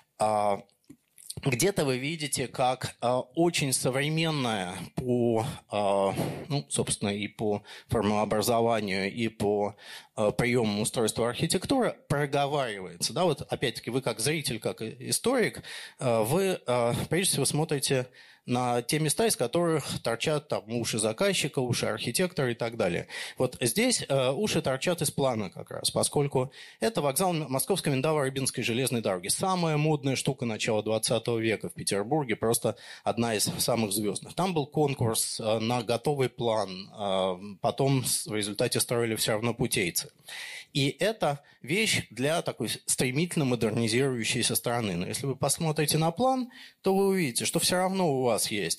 Где-то вы видите, как э, очень современная по, э, ну, собственно, и по формообразованию, и по э, приемам устройства архитектуры проговаривается. Да, вот опять-таки вы как зритель, как историк, э, вы э, прежде всего смотрите на те места, из которых торчат там уши заказчика, уши архитектора и так далее. Вот здесь э, уши торчат из плана как раз, поскольку это вокзал Московской Миндаво-Рыбинской железной дороги. Самая модная штука начала двадцатого века в Петербурге, просто одна из самых звездных. Там был конкурс э, на готовый план, э, потом в результате строили все равно путейцы. И это вещь для такой стремительно модернизирующейся страны. Но если вы посмотрите на план, то вы увидите, что все равно у вас есть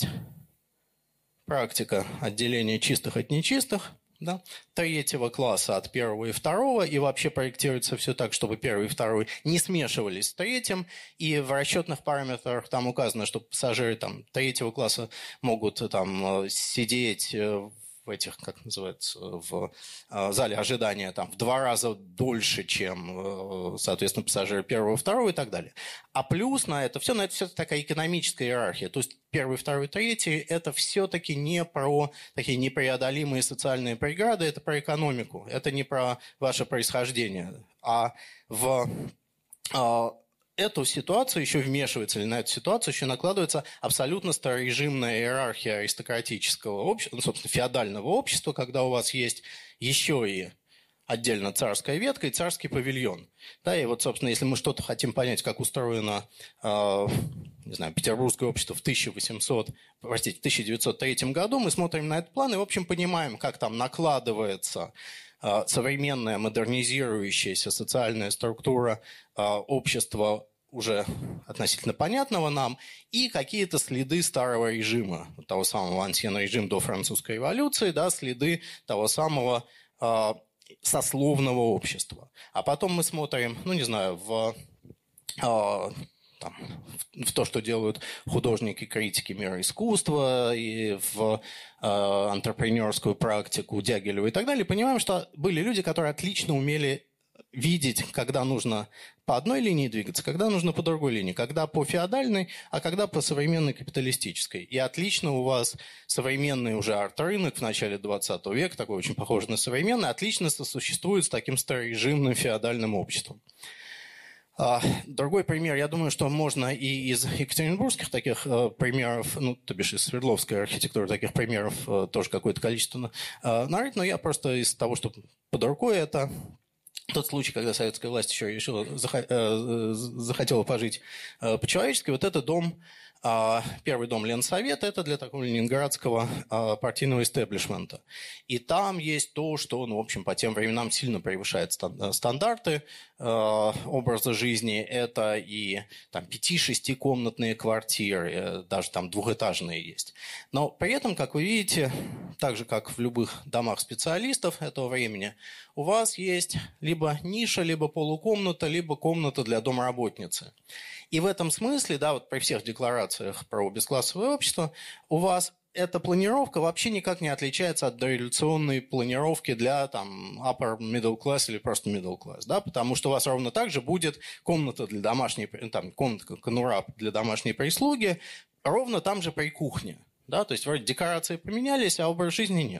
практика отделения чистых от нечистых, да, третьего класса от первого и второго, и вообще проектируется все так, чтобы первый и второй не смешивались с третьим, и в расчетных параметрах там указано, что пассажиры там, третьего класса могут там сидеть в этих, как называется, в э, зале ожидания там в два раза дольше, чем, э, соответственно, пассажиры первого и второго и так далее. А плюс на это все, на это все такая экономическая иерархия. То есть первый, второй, третий – это все-таки не про такие непреодолимые социальные преграды, это про экономику, это не про ваше происхождение. А в... Э, эту ситуацию еще вмешивается, или на эту ситуацию еще накладывается абсолютно старорежимная иерархия аристократического общества, ну, собственно, феодального общества, когда у вас есть еще и отдельно царская ветка и царский павильон. Да, и вот, собственно, если мы что-то хотим понять, как устроено, э, не знаю, петербургское общество в тысяча восемьсот, простите, в тысяча девятьсот третьем году, мы смотрим на этот план и, в общем, понимаем, как там накладывается современная модернизирующаяся социальная структура э, общества уже относительно понятного нам, и какие-то следы старого режима, того самого ансьен режима до французской революции, да, следы того самого э, сословного общества. А потом мы смотрим, ну не знаю, в... Э, Там, в, в то, что делают художники, критики мира искусства, и в э, антрепренерскую практику Дягилева и так далее, понимаем, что были люди, которые отлично умели видеть, когда нужно по одной линии двигаться, когда нужно по другой линии, когда по феодальной, а когда по современной капиталистической. И отлично у вас современный уже арт-рынок в начале двадцатого века, такой очень похожий на современный, отлично сосуществует с таким старорежимным феодальным обществом. Другой пример, я думаю, что можно и из екатеринбургских таких примеров, ну, то бишь из Свердловской архитектуры таких примеров тоже какое-то количество нарыть, но я просто из того, что под рукой, это тот случай, когда советская власть еще решила, захотела пожить по-человечески, вот это дом, первый дом Ленсовета, это для такого ленинградского партийного истеблишмента. И там есть то, что, ну, в общем, по тем временам сильно превышает стандарты образа жизни. Это и там пяти-шестикомнатные квартиры, даже там двухэтажные есть. Но при этом, как вы видите, так же, как в любых домах специалистов этого времени, у вас есть либо ниша, либо полукомната, либо комната для домработницы. И в этом смысле, да, вот при всех декларациях про бесклассовое общество, у вас эта планировка вообще никак не отличается от дореволюционной планировки для там upper middle class или просто middle class, да, потому что у вас ровно так же будет комната для домашней, там, комната конура для домашней прислуги, ровно там же при кухне, да, то есть вроде декорации поменялись, а образ жизни нет.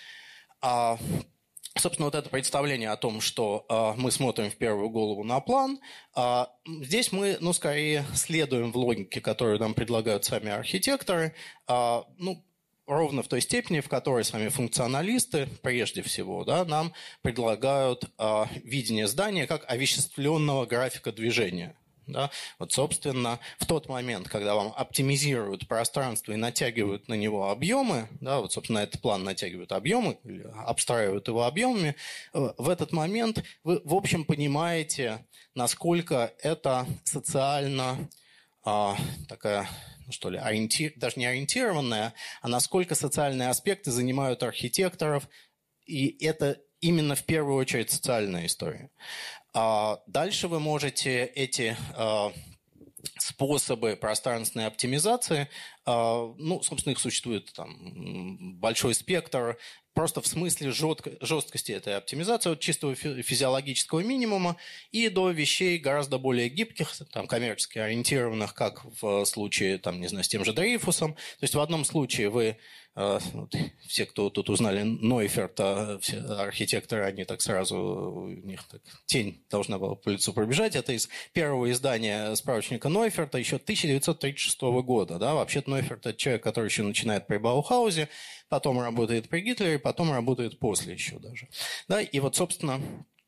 А Собственно, вот это представление о том, что э, мы смотрим в первую голову на план, э, здесь мы, ну, скорее следуем в логике, которую нам предлагают сами архитекторы, э, ну, ровно в той степени, в которой сами функционалисты, прежде всего, да, нам предлагают э, видение здания как овеществленного графика движения. Да? Вот, собственно, в тот момент, когда вам оптимизируют пространство и натягивают на него объемы, да, вот, собственно, на этот план натягивают объемы, или обстраивают его объемами, в этот момент вы, в общем, понимаете, насколько это социально а, такая, ну, что ли, ориенти... даже не ориентированная, а насколько социальные аспекты занимают архитекторов, и это именно в первую очередь социальная история. Дальше вы можете эти способы пространственной оптимизации, ну, собственно, их существует там большой спектр, просто в смысле жестко, жесткости этой оптимизации от чистого физиологического минимума и до вещей гораздо более гибких, там, коммерчески ориентированных, как в случае, там, не знаю, с тем же Дрейфусом. То есть в одном случае вы, вот, все, кто тут узнали Нойферта, все архитекторы, они так сразу, у них так, тень должна была по лицу пробежать. Это из первого издания справочника Нойферта еще тысяча девятьсот тридцать шестого года. Да? Вообще-то Нойферт – это человек, который еще начинает при Баухаузе, потом работает при Гитлере, потом работает после еще даже. Да? И вот, собственно,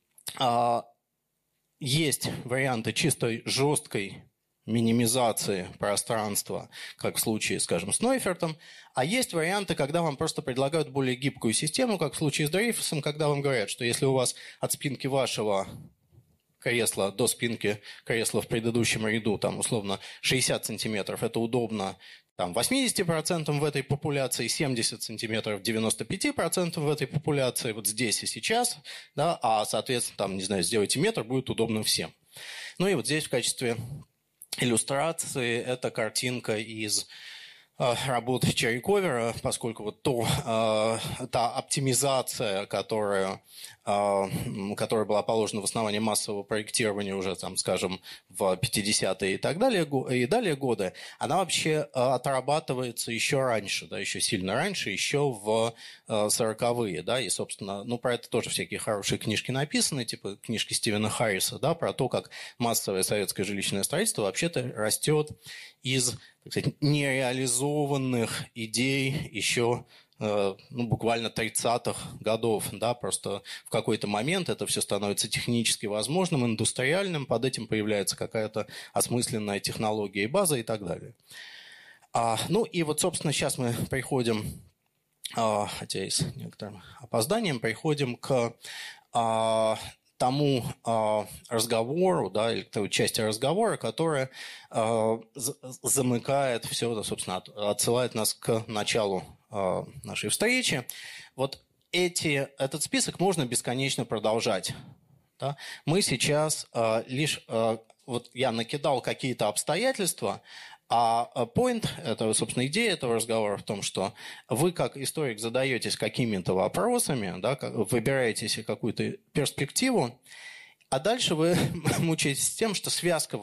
есть варианты чистой жесткой минимизации пространства, как в случае, скажем, с Нойфертом, а есть варианты, когда вам просто предлагают более гибкую систему, как в случае с Дрейфусом, когда вам говорят, что если у вас от спинки вашего кресла до спинки кресла в предыдущем ряду, там, условно, шестьдесят сантиметров, это удобно там, восемьдесят процентов в этой популяции, семьдесят сантиметров девяносто пять процентов в этой популяции, вот здесь и сейчас, да, а, соответственно, там, не знаю, сделайте метр, будет удобно всем. Ну и вот здесь в качестве иллюстрации это картинка из э, работы Черриковера, поскольку вот то, э, та оптимизация, которая, э, которая была положена в основании массового проектирования уже, там, скажем, в пятидесятые и так далее, и далее годы, она вообще э, отрабатывается еще раньше, да, еще сильно раньше, еще в э, сороковые, да, и, собственно, ну, про это тоже всякие хорошие книжки написаны, типа книжки Стивена Харриса, да, про то, как массовое советское жилищное строительство вообще-то растет из, так сказать, нереализованных идей еще ну, буквально тридцатых годов, да, просто в какой-то момент это все становится технически возможным, индустриальным, под этим появляется какая-то осмысленная технология и база и так далее. А, ну и вот, собственно, сейчас мы приходим, а, хотя и с некоторым опозданием, приходим к а, тому а, разговору, да, или к той части разговора, которая а, замыкает все это, собственно, от, отсылает нас к началу нашей встречи. Вот эти, этот список можно бесконечно продолжать. Да? Мы сейчас э, лишь, э, вот я накидал какие-то обстоятельства, а point, это, собственно, идея этого разговора в том, что вы, как историк, задаетесь какими-то вопросами, да, выбираете себе какую-то перспективу, а дальше вы мучаетесь тем, что связка вот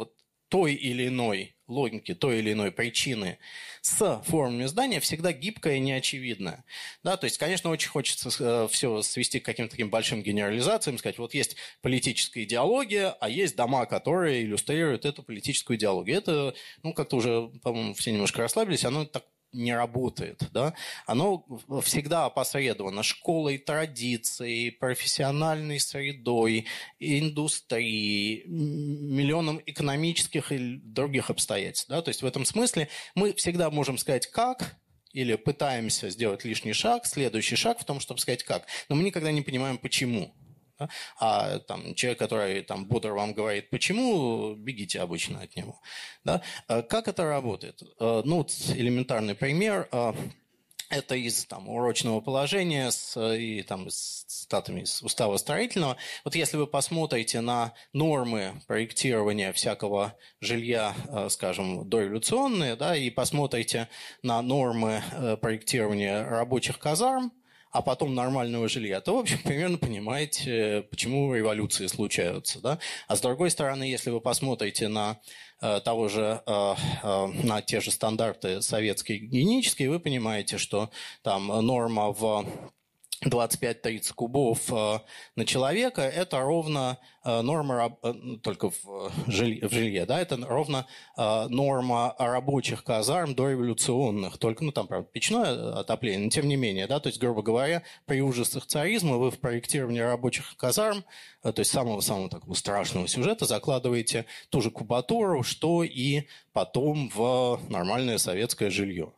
той или иной логики, той или иной причины с формами здания всегда гибкая и неочевидная. Да, то есть, конечно, очень хочется э, все свести к каким-то таким большим генерализациям, сказать, вот есть политическая идеология, а есть дома, которые иллюстрируют эту политическую идеологию. Это, ну, как-то уже, по-моему, все немножко расслабились, оно так не работает, да, оно всегда опосредовано школой, традицией, профессиональной средой, индустрией, миллионом экономических и других обстоятельств, да, то есть в этом смысле мы всегда можем сказать «как», или пытаемся сделать лишний шаг, следующий шаг в том, чтобы сказать «как», но мы никогда не понимаем «почему». Да? А там, человек, который там, бодро вам говорит «почему?», бегите обычно от него. Да? Как это работает? Ну, вот элементарный пример. Это из там, урочного положения с, и там, с цитатами из устава строительного. Вот если вы посмотрите на нормы проектирования всякого жилья, скажем, дореволюционные, да, и посмотрите на нормы проектирования рабочих казарм, а потом нормального жилья, то, в общем, примерно понимаете, почему революции случаются. Да? А с другой стороны, если вы посмотрите на, э, того же, э, э, на те же стандарты советские гигиенические, вы понимаете, что там норма в двадцать пять тридцать кубов э, на человека – это ровно э, норма, э, только в жилье, в жилье, да, это ровно э, норма рабочих казарм дореволюционных, только, ну, там, правда, печное отопление, но тем не менее, да, то есть, грубо говоря, при ужасах царизма вы в проектировании рабочих казарм, э, то есть, самого-самого такого страшного сюжета закладываете ту же кубатуру, что и потом в нормальное советское жилье.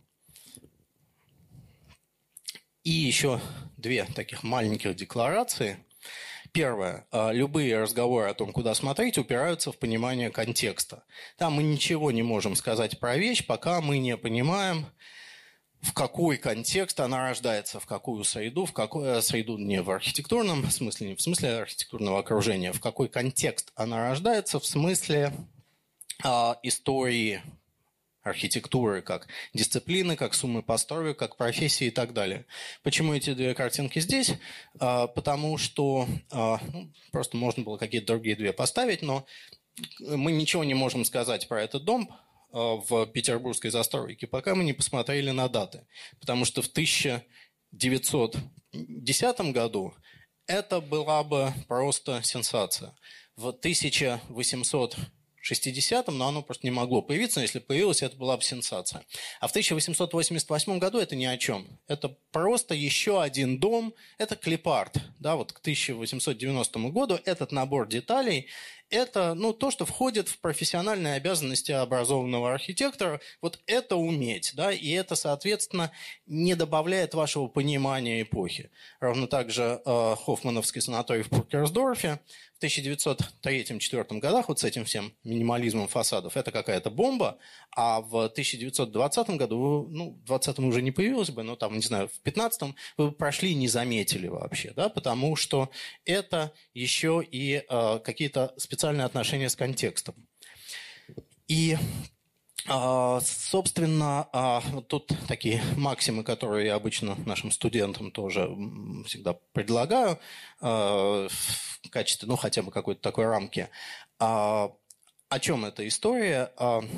И еще две таких маленьких декларации. Первое. Любые разговоры о том, куда смотреть, упираются в понимание контекста. Там мы ничего не можем сказать про вещь, пока мы не понимаем, в какой контекст она рождается, в какую среду, в какую среду не в архитектурном смысле, не в смысле архитектурного окружения, в какой контекст она рождается, в смысле э, истории архитектуры как дисциплины, как суммы построек, как профессии и так далее. Почему эти две картинки здесь? Потому что ну, просто можно было какие-то другие две поставить, но мы ничего не можем сказать про этот дом в петербургской застройке, пока мы не посмотрели на даты. Потому что в тысяча девятьсот десятом году это была бы просто сенсация. В тысяча восемьсот шестидесятом, но оно просто не могло появиться, но если появилось, это была бы сенсация. А в тысяча восемьсот восемьдесят восьмом году это ни о чем. Это просто еще один дом, это клипарт. Да, вот к тысяча восемьсот девяностому году этот набор деталей, это ну, то, что входит в профессиональные обязанности образованного архитектора, вот это уметь, да, и это, соответственно, не добавляет вашего понимания эпохи. Ровно так же э, Хоффмановский санаторий в Пуркерсдорфе в тысяча девятьсот третьем — четвёртом годах вот с этим всем минимализмом фасадов это какая-то бомба, а в тысяча девятьсот двадцатом году, ну, в двадцатом уже не появилось бы, но там, не знаю, в пятнадцатом вы прошли и не заметили вообще, да, потому что это еще и э, какие-то специальные отношения с контекстом. И собственно, вот тут такие максимы, которые я обычно нашим студентам тоже всегда предлагаю в качестве, ну, хотя бы какой-то такой рамки. О чем эта история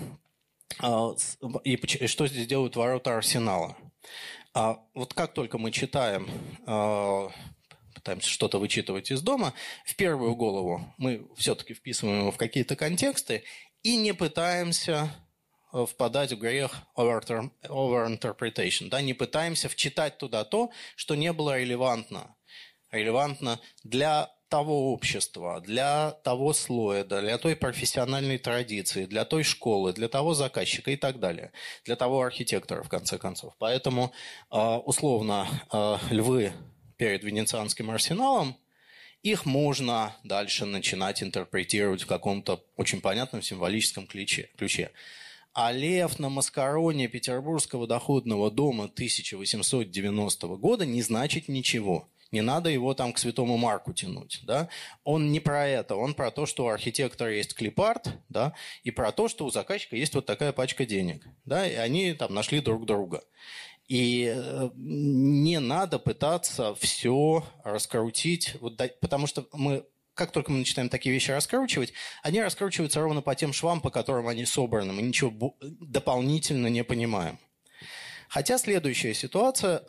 и что здесь делают ворота Арсенала? Вот как только мы читаем, пытаемся что-то вычитывать из дома, в первую голову мы все-таки вписываем его в какие-то контексты и не пытаемся впадать в грех overinterpretation. Да, не пытаемся вчитать туда то, что не было релевантно. Релевантно для того общества, для того слоя, для той профессиональной традиции, для той школы, для того заказчика и так далее. Для того архитектора, в конце концов. Поэтому, условно, львы перед Венецианским арсеналом, их можно дальше начинать интерпретировать в каком-то очень понятном символическом ключе. А лев на маскароне Петербургского доходного дома тысяча восемьсот девяностого года не значит ничего. Не надо его там к Святому Марку тянуть. Да? Он не про это. Он про то, что у архитектора есть клипарт, да, и про то, что у заказчика есть вот такая пачка денег. Да, и они там нашли друг друга. И не надо пытаться все раскрутить, вот, потому что мы как только мы начинаем такие вещи раскручивать, они раскручиваются ровно по тем швам, по которым они собраны. Мы ничего дополнительно не понимаем. Хотя следующая ситуация...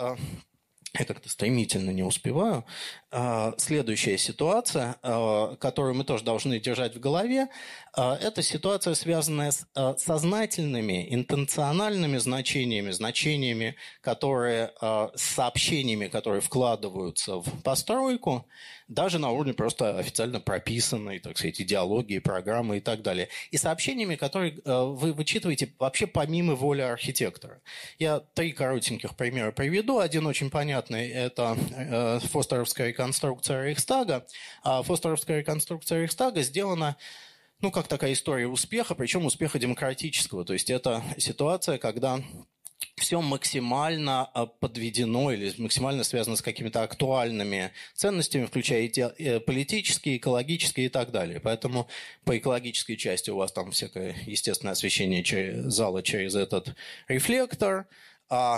Я как-то стремительно не успеваю. Следующая ситуация, которую мы тоже должны держать в голове, это ситуация, связанная с сознательными, интенциональными значениями, значениями, которые, с сообщениями, которые вкладываются в постройку, даже на уровне просто официально прописанной, так сказать, идеологии, программы и так далее. И сообщениями, которые вы вычитываете вообще помимо воли архитектора. Я три коротеньких примера приведу. Один очень понятный – это фостеровская реконструкция Рейхстага. А фостеровская реконструкция Рейхстага сделана, ну, как такая история успеха, причем успеха демократического. То есть это ситуация, когда все максимально подведено или максимально связано с какими-то актуальными ценностями, включая и политические, экологические и так далее. Поэтому по экологической части у вас там всякое естественное освещение через, зала через этот рефлектор, а,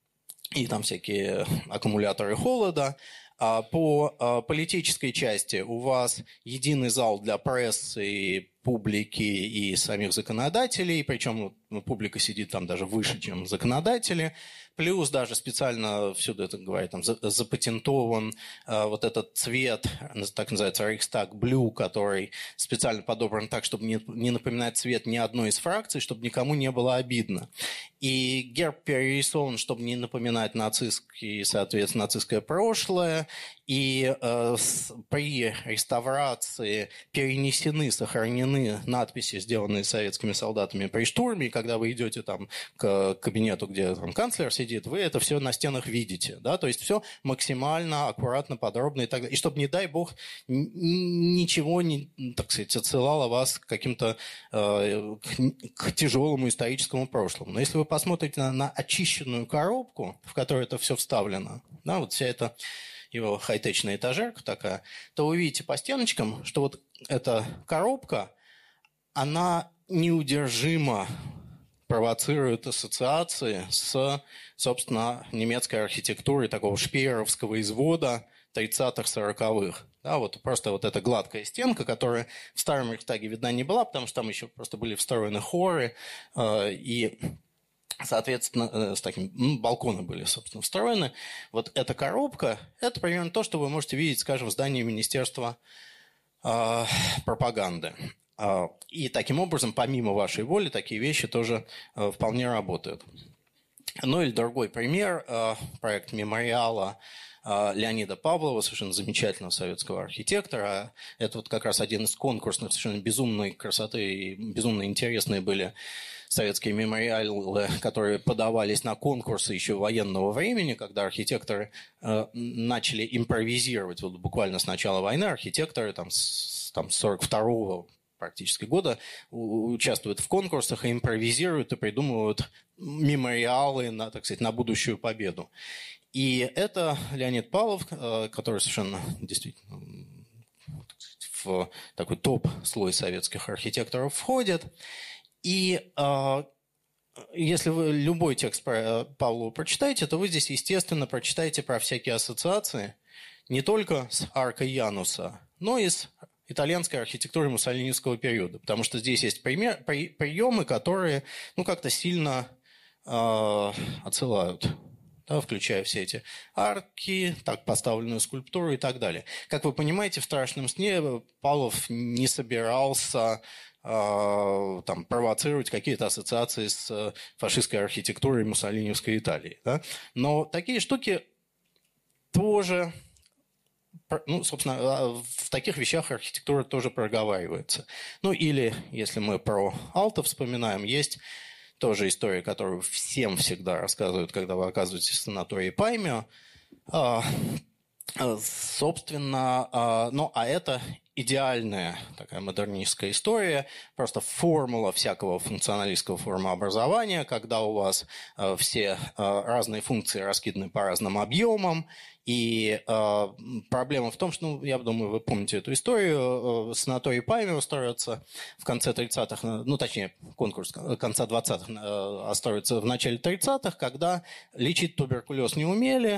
и там всякие аккумуляторы холода. А по а, политической части у вас единый зал для прессы, и публики и самих законодателей, причем ну, публика сидит там даже выше, чем законодатели, плюс даже специально, всюду это говорят, там запатентован э, вот этот цвет, так называется Reichstag Blue, который специально подобран так, чтобы не, не напоминать цвет ни одной из фракций, чтобы никому не было обидно. И герб перерисован, чтобы не напоминать нацистские, соответственно, нацистское прошлое, и э, с, при реставрации перенесены, сохранены надписи, сделанные советскими солдатами при штурме, и когда вы идете там к кабинету, где там канцлер сидит, вы это все на стенах видите, да, то есть все максимально аккуратно, подробно и так далее, и чтобы, не дай бог, ничего не, так сказать, отсылало вас к каким-то э, к, к тяжелому историческому прошлому. Но если вы посмотрите на, на очищенную коробку, в которой это все вставлено, да, вот вся эта его хай-течная этажерка такая, то вы видите по стеночкам, что вот эта коробка, она неудержимо провоцирует ассоциации с, собственно, немецкой архитектурой такого шпееровского извода тридцатых-сороковых. Да, вот просто вот эта гладкая стенка, которая в старом Рейхстаге видна не была, потому что там еще просто были встроены хоры э, и... Соответственно, с таким, ну, балконы были, собственно, встроены. Вот эта коробка, это примерно то, что вы можете видеть, скажем, в здании Министерства э, пропаганды. Э, и таким образом, помимо вашей воли, такие вещи тоже э, вполне работают. Ну или другой пример, э, проект мемориала э, Леонида Павлова, совершенно замечательного советского архитектора. Это вот как раз один из конкурсных, совершенно безумной красоты и безумно интересные были советские мемориалы, которые подавались на конкурсы еще военного времени, когда архитекторы э, начали импровизировать. Вот буквально с начала войны архитекторы там, с там, сорок второго практически года участвуют в конкурсах и импровизируют и придумывают мемориалы на, так сказать, на будущую победу. И это Леонид Павлов, э, который совершенно действительно в такой топ-слой советских архитекторов входит. И э, если вы любой текст про Павлова прочитаете, то вы здесь, естественно, прочитаете про всякие ассоциации не только с аркой Януса, но и с итальянской архитектурой муссолинистского периода. Потому что здесь есть пример, при, приемы, которые ну, как-то сильно э, отсылают, да, включая все эти арки, так поставленную скульптуру и так далее. Как вы понимаете, в «Страшном сне» Павлов не собирался там, провоцировать какие-то ассоциации с фашистской архитектурой муссолиневской Италии. Да? Но такие штуки тоже, ну, собственно, в таких вещах архитектура тоже проговаривается. Ну, или, если мы про Aalto вспоминаем, есть тоже история, которую всем всегда рассказывают, когда вы оказываетесь в санатории Паймио. Собственно, ну, а это идеальная такая модернистская история, просто формула всякого функционалистского формообразования, когда у вас э, все э, разные функции раскиданы по разным объемам, и э, проблема в том, что, ну, я думаю, вы помните эту историю, э, санаторий Паймио строится в конце тридцатых, ну, точнее, конкурс конца двадцатых э, строится в начале тридцатых, когда лечить туберкулез не умели,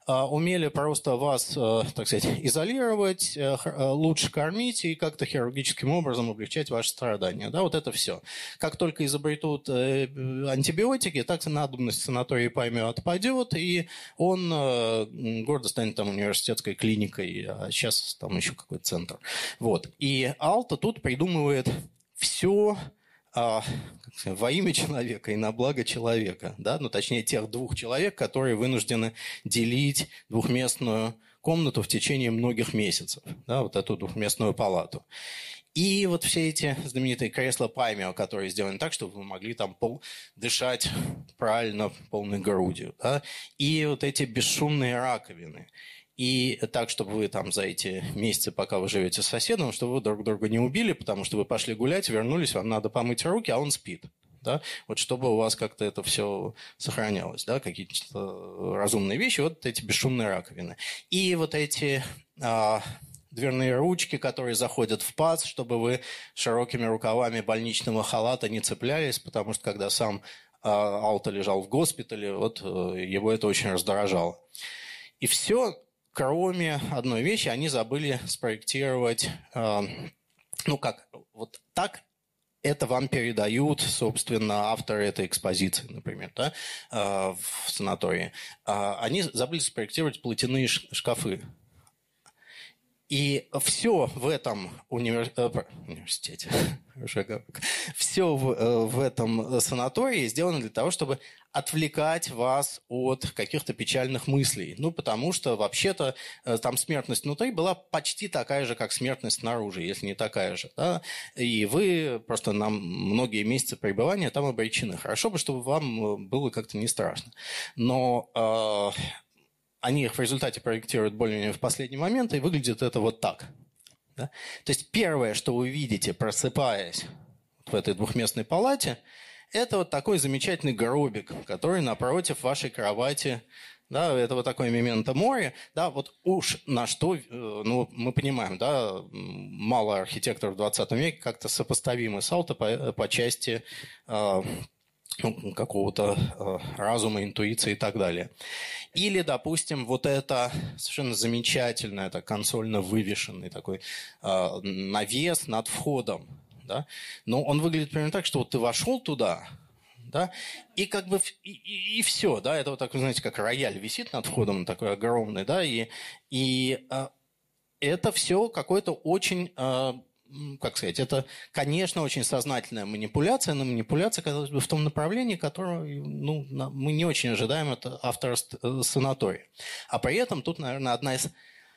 умели просто вас, так сказать, изолировать, лучше кормить и как-то хирургическим образом облегчать ваши страдания. Да, вот это все. Как только изобретут антибиотики, так надобность в санатории Паймио отпадет, и он гордо станет там университетской клиникой, а сейчас там еще какой-то центр. Вот. И Aalto тут придумывает все во имя человека и на благо человека, да? Ну, точнее, тех двух человек, которые вынуждены делить двухместную комнату в течение многих месяцев, да? Вот эту двухместную палату. И вот все эти знаменитые кресла Паймио, которые сделаны так, чтобы вы могли там пол... дышать правильно полной грудью, да? И вот эти бесшумные раковины. И так, чтобы вы там за эти месяцы, пока вы живете с соседом, чтобы вы друг друга не убили, потому что вы пошли гулять, вернулись, вам надо помыть руки, а он спит. Да? Вот чтобы у вас как-то это все сохранялось, да? Какие-то разумные вещи, вот эти бесшумные раковины. И вот эти а, дверные ручки, которые заходят в паз, чтобы вы широкими рукавами больничного халата не цеплялись, потому что когда сам а, Aalto лежал в госпитале, вот его это очень раздражало. И все... Кроме одной вещи, они забыли спроектировать, э, ну как, вот так это вам передают, собственно, авторы этой экспозиции, например, да, э, в санатории. Э, они забыли спроектировать платяные шкафы. И все в этом универ... университете, все в, в этом санатории сделано для того, чтобы отвлекать вас от каких-то печальных мыслей. Ну, потому что, вообще-то, там смертность внутри была почти такая же, как смертность снаружи, если не такая же. Да? И вы просто на многие месяцы пребывания там обречены. Хорошо бы, чтобы вам было как-то не страшно. Но... Э, они их в результате проектируют более-менее в последний момент, и выглядит это вот так. Да? То есть первое, что вы видите, просыпаясь в этой двухместной палате, это вот такой замечательный гробик, который напротив вашей кровати, да, это вот такое мементо море, да, вот уж на что, ну, мы понимаем, да, мало архитекторов в двадцатом веке как-то сопоставимы с Aalto по, по части э, ну, какого-то э, разума, интуиции и так далее. Или, допустим, вот это совершенно замечательный, это консольно вывешенный такой э, навес над входом, да? Но он выглядит примерно так, что вот ты вошел туда, да, и как бы и, и, и все, да, это вот так, знаете, как рояль висит над входом, такой огромный, да, и, и э, это все какое-то очень... Э, как сказать, это, конечно, очень сознательная манипуляция, но манипуляция, казалось бы, в том направлении, которую, ну, мы не очень ожидаем от автора санатория. А при этом тут, наверное, одна из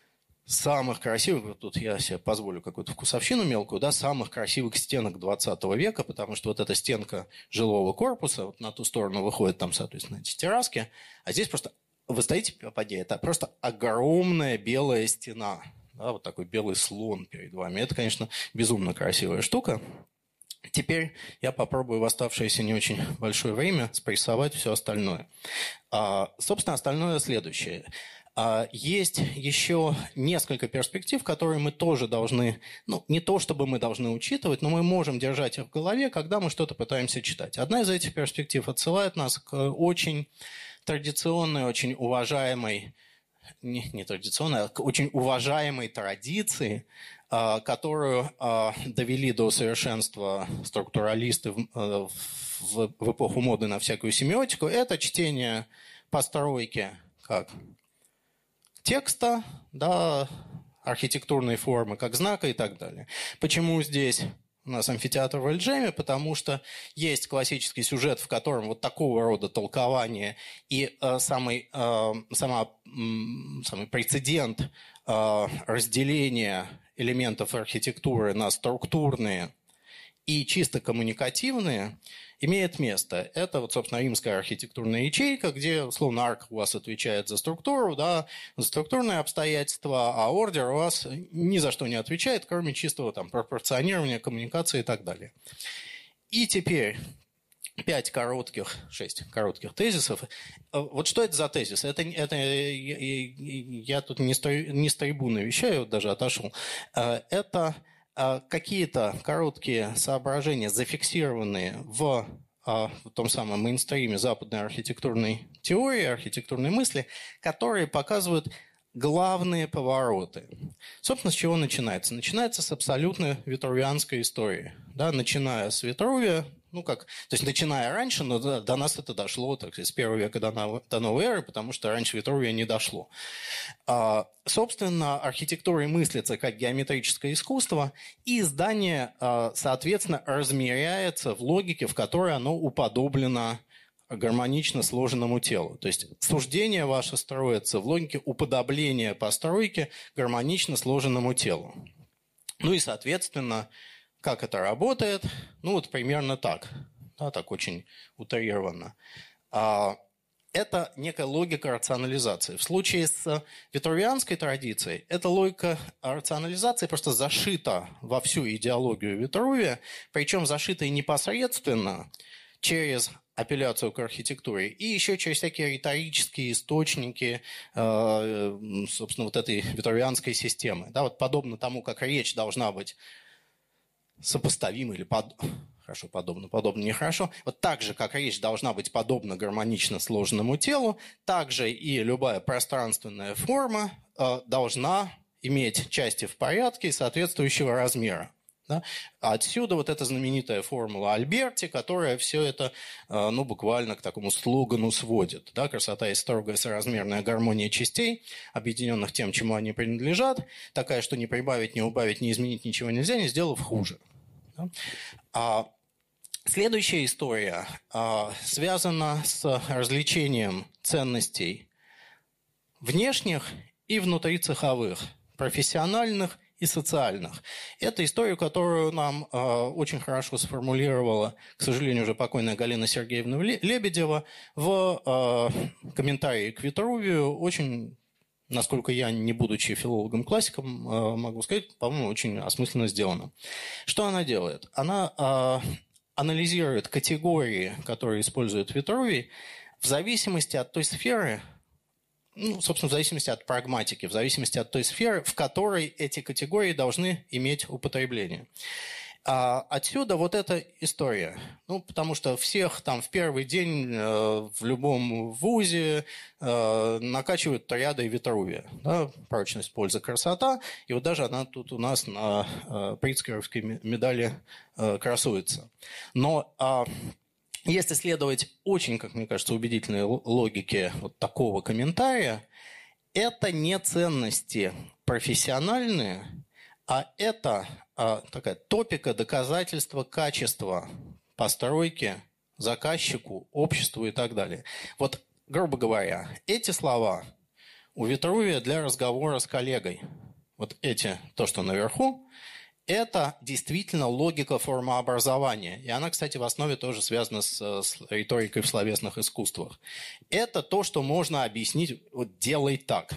самых красивых, тут я себе позволю какую-то вкусовщину мелкую, да, самых красивых стенок двадцатого века, потому что вот эта стенка жилого корпуса, вот на ту сторону выходит там, соответственно, эти терраски, а здесь просто, вы стоите попади, это просто огромная белая стена. Да, вот такой белый слон перед вами. Это, конечно, безумно красивая штука. Теперь я попробую в оставшееся не очень большое время спрессовать все остальное. А, собственно, остальное следующее. А, есть еще несколько перспектив, которые мы тоже должны, ну, не то чтобы мы должны учитывать, но мы можем держать их в голове, когда мы что-то пытаемся читать. Одна из этих перспектив отсылает нас к очень традиционной, очень уважаемой, Не, не традиционной, а очень уважаемой традиции, которую довели до совершенства структуралисты в, в, в эпоху моды на всякую семиотику, это чтение постройки как текста, да, архитектурной формы, как знака и так далее. Почему здесь у нас амфитеатр в Эльджеме? Потому что есть классический сюжет, в котором вот такого рода толкование и э, самый, э, сама, э, самый прецедент э, разделения элементов архитектуры на структурные и чисто коммуникативные имеет место. Это, вот, собственно, римская архитектурная ячейка, где, условно, арк у вас отвечает за структуру, да, за структурные обстоятельства, а ордер у вас ни за что не отвечает, кроме чистого там, пропорционирования, коммуникации и так далее. И теперь пять коротких, шесть коротких тезисов. Вот что это за тезис? Это, это я, я тут не с, не с трибуны вещаю, даже отошел. Это какие-то короткие соображения, зафиксированные в в том самом мейнстриме западной архитектурной теории, архитектурной мысли, которые показывают главные повороты. Собственно, с чего начинается? Начинается с абсолютно витрувианской истории. Да, начиная с Витрувия, ну как, то есть начиная раньше, но до, до нас это дошло, так сказать, с первого века до, до новой эры, потому что раньше Витрувия не дошло. А, собственно, архитектура мыслится как геометрическое искусство, и здание, а, соответственно, размеряется в логике, в которой оно уподоблено гармонично сложенному телу. То есть суждение ваше строится в логике уподобления постройки гармонично сложенному телу. Ну и, соответственно, как это работает? Ну вот примерно так. Да, так очень утрированно. Это некая логика рационализации. В случае с витрувианской традицией эта логика рационализации просто зашита во всю идеологию Витрувия, причем зашита и непосредственно через апелляцию к архитектуре, и еще через всякие риторические источники, э, собственно, вот этой витрувианской системы. Да, вот подобно тому, как речь должна быть сопоставима или под... хорошо, подобно, подобно нехорошо, вот так же, как речь должна быть подобна гармонично сложенному телу, так же и любая пространственная форма э, должна иметь части в порядке соответствующего размера. Да? Отсюда вот эта знаменитая формула Альберти, которая все это ну, буквально к такому слогану сводит. Да? Красота есть строгая соразмерная гармония частей, объединенных тем, чему они принадлежат, такая, что не прибавить, не убавить, не изменить ничего нельзя, не сделав хуже. Да? А следующая история а, связана с различением ценностей внешних и внутрицеховых, профессиональных и социальных. Это историю, которую нам э, очень хорошо сформулировала, к сожалению, уже покойная Галина Сергеевна Лебедева в э, комментарии к Витрувию. Очень, насколько я, не будучи филологом-классиком, э, могу сказать, по-моему, очень осмысленно сделано. Что она делает? Она э, анализирует категории, которые использует Витрувий, в зависимости от той сферы, ну, собственно, в зависимости от прагматики, в зависимости от той сферы, в которой эти категории должны иметь употребление. А отсюда вот эта история. Ну, потому что всех там в первый день э, в любом вузе э, накачивают триадой Витрувия. Да? Прочность, польза, красота. И вот даже она тут у нас на э, Прицкеровской медали э, красуется. Но... Э, Если следовать очень, как мне кажется, убедительной логике вот такого комментария, это не ценности профессиональные, а это а, такая топика доказательства качества постройки заказчику, обществу и так далее. Вот, грубо говоря, эти слова у Витрувия для разговора с коллегой. Вот эти, то, что наверху, это действительно логика формообразования. И она, кстати, в основе тоже связана с, с риторикой в словесных искусствах. Это то, что можно объяснить, вот делай так.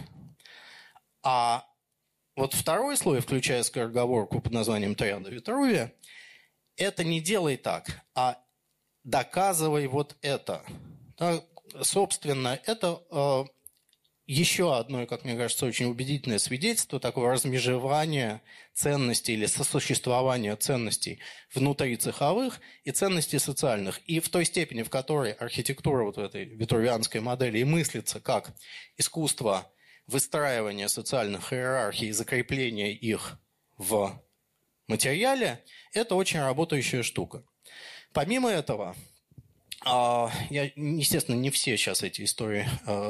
А вот второй слой, включая скороговорку под названием триада Витрувия, это не делай так, а доказывай вот это. Да, собственно, это... Э, Еще одно, как мне кажется, очень убедительное свидетельство такого размежевания ценностей или сосуществования ценностей внутрицеховых и ценностей социальных. И в той степени, в которой архитектура вот этой витрувианской модели и мыслится как искусство выстраивания социальных иерархий и закрепления их в материале, это очень работающая штука. Помимо этого, я, естественно, не все сейчас эти истории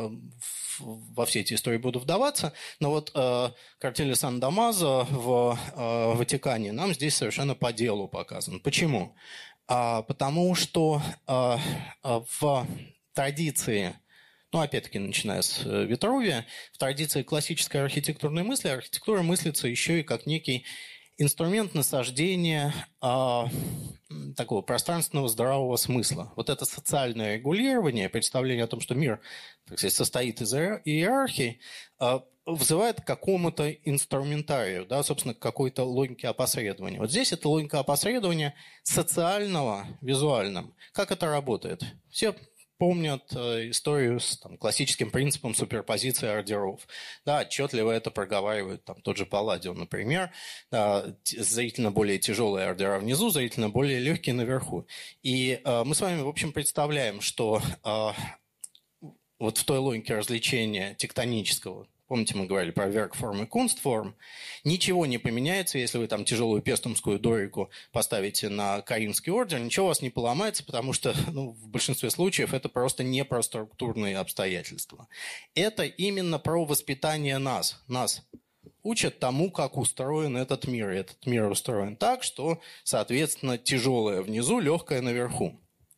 во все эти истории буду вдаваться, но вот э, картель Сан-Дамазо в э, Ватикане нам здесь совершенно по делу показан. Почему? А, потому что э, в традиции, ну, опять-таки, начиная с Витрувия, в традиции классической архитектурной мысли, архитектура мыслится еще и как некий инструмент насаждения э, такого пространственного здравого смысла. Вот это социальное регулирование, представление о том, что мир, так сказать, состоит из иерархий, э, вызывает к какому-то инструментарию, да, собственно, к какой-то логике опосредования. Вот здесь это логика опосредования социального визуальным. Как это работает? Все помнят историю с там, классическим принципом суперпозиции ордеров. Да, отчетливо это проговаривает там, тот же Палладиум, например. Да, зрительно более тяжелые ордера внизу, зрительно более легкие наверху. И э, мы с вами, в общем, представляем, что э, вот в той логике развлечения тектонического, помните, мы говорили про веркформ и кунстформ, ничего не поменяется, если вы там тяжелую пестумскую дорику поставите на Каринский ордер, ничего у вас не поломается, потому что ну, в большинстве случаев это просто не про структурные обстоятельства. Это именно про воспитание нас. Нас учат тому, как устроен этот мир. И этот мир устроен так, что, соответственно, тяжелое внизу, легкое наверху.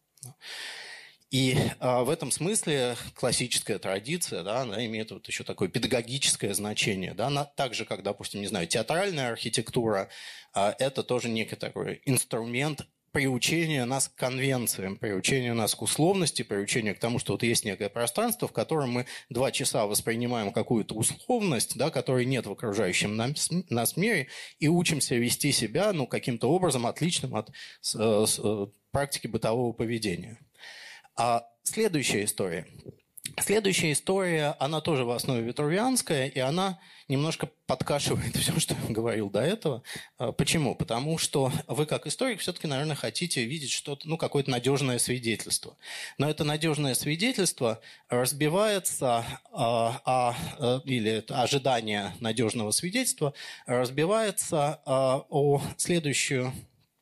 И э, в этом смысле классическая традиция, да, она имеет вот еще такое педагогическое значение. Да, она, так же, как, допустим, не знаю, театральная архитектура, э, это тоже некий такой инструмент приучения нас к конвенциям, приучения нас к условности, приучения к тому, что вот есть некое пространство, в котором мы два часа воспринимаем какую-то условность, да, которой нет в окружающем нас, нас мире, и учимся вести себя ну, каким-то образом отличным от с, с, практики бытового поведения. А следующая история. Следующая история, она тоже в основе витрувианская, и она немножко подкашивает все, что я говорил до этого. Почему? Потому что вы, как историк, все-таки, наверное, хотите видеть что-то, ну, какое-то надежное свидетельство. Но это надежное свидетельство разбивается, а, а, или это ожидание надежного свидетельства разбивается а, о следующую...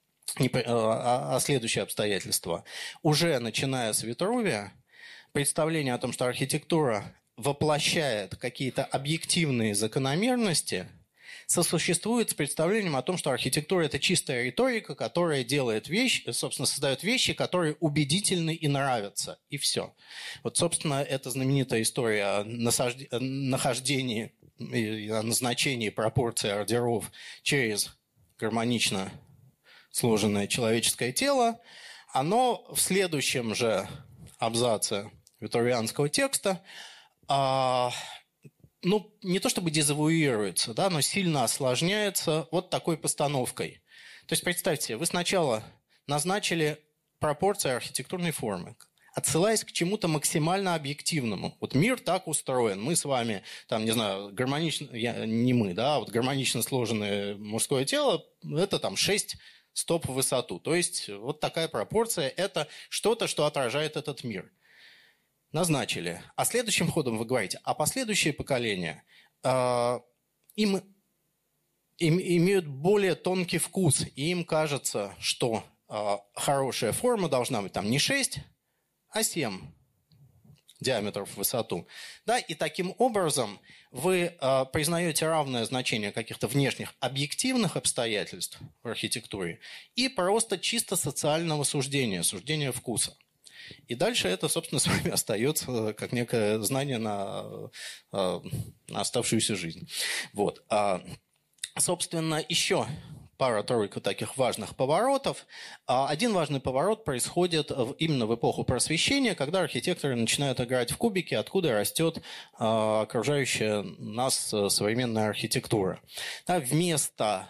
а следующее обстоятельство. Уже начиная с Витрувия, представление о том, что архитектура воплощает какие-то объективные закономерности, сосуществует с представлением о том, что архитектура – это чистая риторика, которая делает вещи, собственно, создает вещи, которые убедительны и нравятся. И все. Вот, собственно, это знаменитая история о нахождении и о назначении пропорций ордеров через гармонично сложенное человеческое тело, оно в следующем же абзаце витрувианского текста а, ну, не то чтобы дезавуируется, да, но сильно осложняется вот такой постановкой. То есть представьте себе, вы сначала назначили пропорции архитектурной формы, отсылаясь к чему-то максимально объективному. Вот мир так устроен. Мы с вами, там, не знаю, гармонично, я, не мы, да, вот гармонично сложенное мужское тело, это там шесть стоп в высоту. То есть вот такая пропорция – это что-то, что отражает этот мир. Назначили. А следующим ходом вы говорите, а последующие поколения э, им, им имеют более тонкий вкус, и им кажется, что э, хорошая форма должна быть там не шесть, а семь диаметров в высоту. Да, и таким образом вы э, признаете равное значение каких-то внешних объективных обстоятельств в архитектуре и просто чисто социального суждения, суждения вкуса. И дальше это, собственно, с вами остается как некое знание на, на оставшуюся жизнь. Вот. А, собственно, еще пара-тройка таких важных поворотов. Один важный поворот происходит именно в эпоху Просвещения, когда архитекторы начинают играть в кубики, откуда растет окружающая нас современная архитектура. Вместо,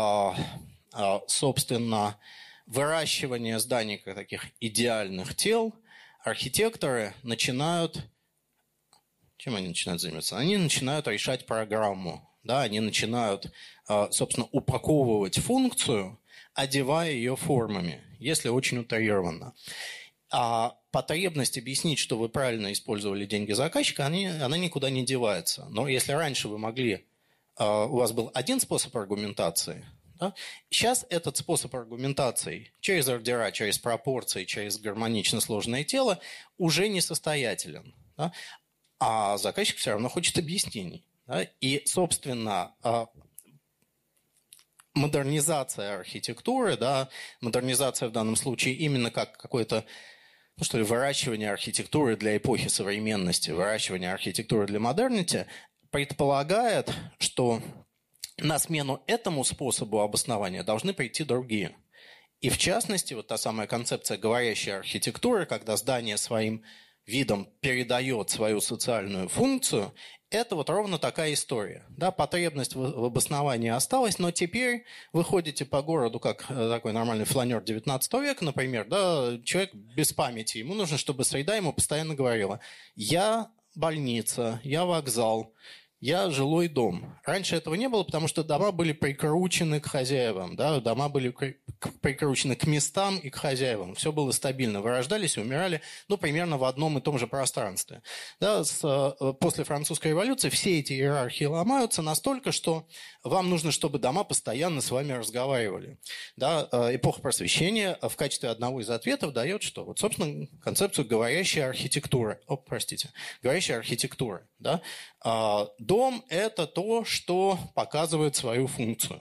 собственно, выращивания зданий как таких идеальных тел, архитекторы начинают... Чем они начинают заниматься? Они начинают решать программу. Да, они начинают, собственно, упаковывать функцию, одевая ее формами, если очень утрированно. А потребность объяснить, что вы правильно использовали деньги заказчика, они, она никуда не девается. Но если раньше вы могли, у вас был один способ аргументации, да, сейчас этот способ аргументации через ордера, через пропорции, через гармонично сложное тело уже несостоятелен. Да, а заказчик все равно хочет объяснений. Да? И, собственно, модернизация архитектуры, да, модернизация в данном случае именно как какое-то, ну что ли, выращивание архитектуры для эпохи современности, выращивание архитектуры для модернити, предполагает, что на смену этому способу обоснования должны прийти другие. И в частности, вот та самая концепция говорящей архитектуры, когда здание своим видом передает свою социальную функцию, это вот ровно такая история. Да, потребность в обосновании осталась, но теперь вы ходите по городу как такой нормальный фланер девятнадцатого века, например, да, человек без памяти, ему нужно, чтобы среда ему постоянно говорила: я больница, я вокзал, я жилой дом. Раньше этого не было, потому что дома были прикручены к хозяевам, да, дома были прикручены к местам и к хозяевам. Все было стабильно. Вы рождались и умирали, ну, примерно в одном и том же пространстве. Да, с, после французской революции все эти иерархии ломаются настолько, что вам нужно, чтобы дома постоянно с вами разговаривали. Да, эпоха просвещения в качестве одного из ответов дает что? Вот, собственно, концепцию говорящей архитектуры. О, простите. Говорящей архитектуры. Да. Дом – это то, что показывает свою функцию.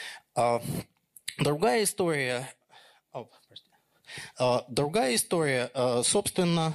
Другая история, о, другая история, собственно,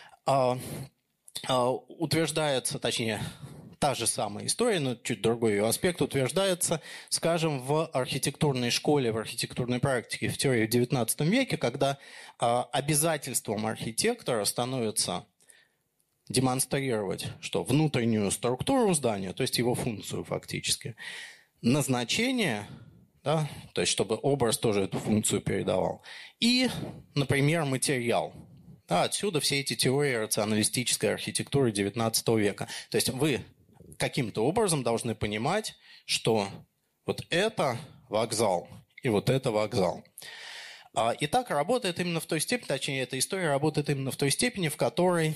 утверждается, точнее, та же самая история, но чуть другой ее аспект утверждается, скажем, в архитектурной школе, в архитектурной практике в теории в девятнадцатом веке, когда обязательством архитектора становится демонстрировать, что внутреннюю структуру здания, то есть его функцию фактически, назначение, да, то есть чтобы образ тоже эту функцию передавал, и, например, материал. Да, отсюда все эти теории рационалистической архитектуры девятнадцатого века. То есть вы каким-то образом должны понимать, что вот это вокзал и вот это вокзал. И так работает именно в той степени, точнее, эта история работает именно в той степени, в которой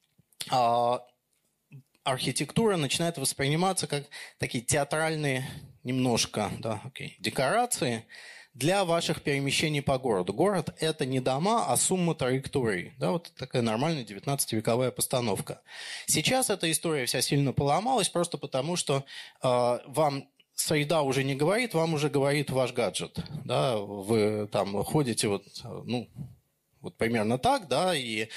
архитектура начинает восприниматься как такие театральные немножко, да, окей, декорации для ваших перемещений по городу. Город – это не дома, а сумма траекторий. Да, вот такая нормальная девятнадцативековая постановка. Сейчас эта история вся сильно поломалась, просто потому что э, вам среда уже не говорит, вам уже говорит ваш гаджет. Да, вы там ходите вот, ну... Вот примерно так, да, и э,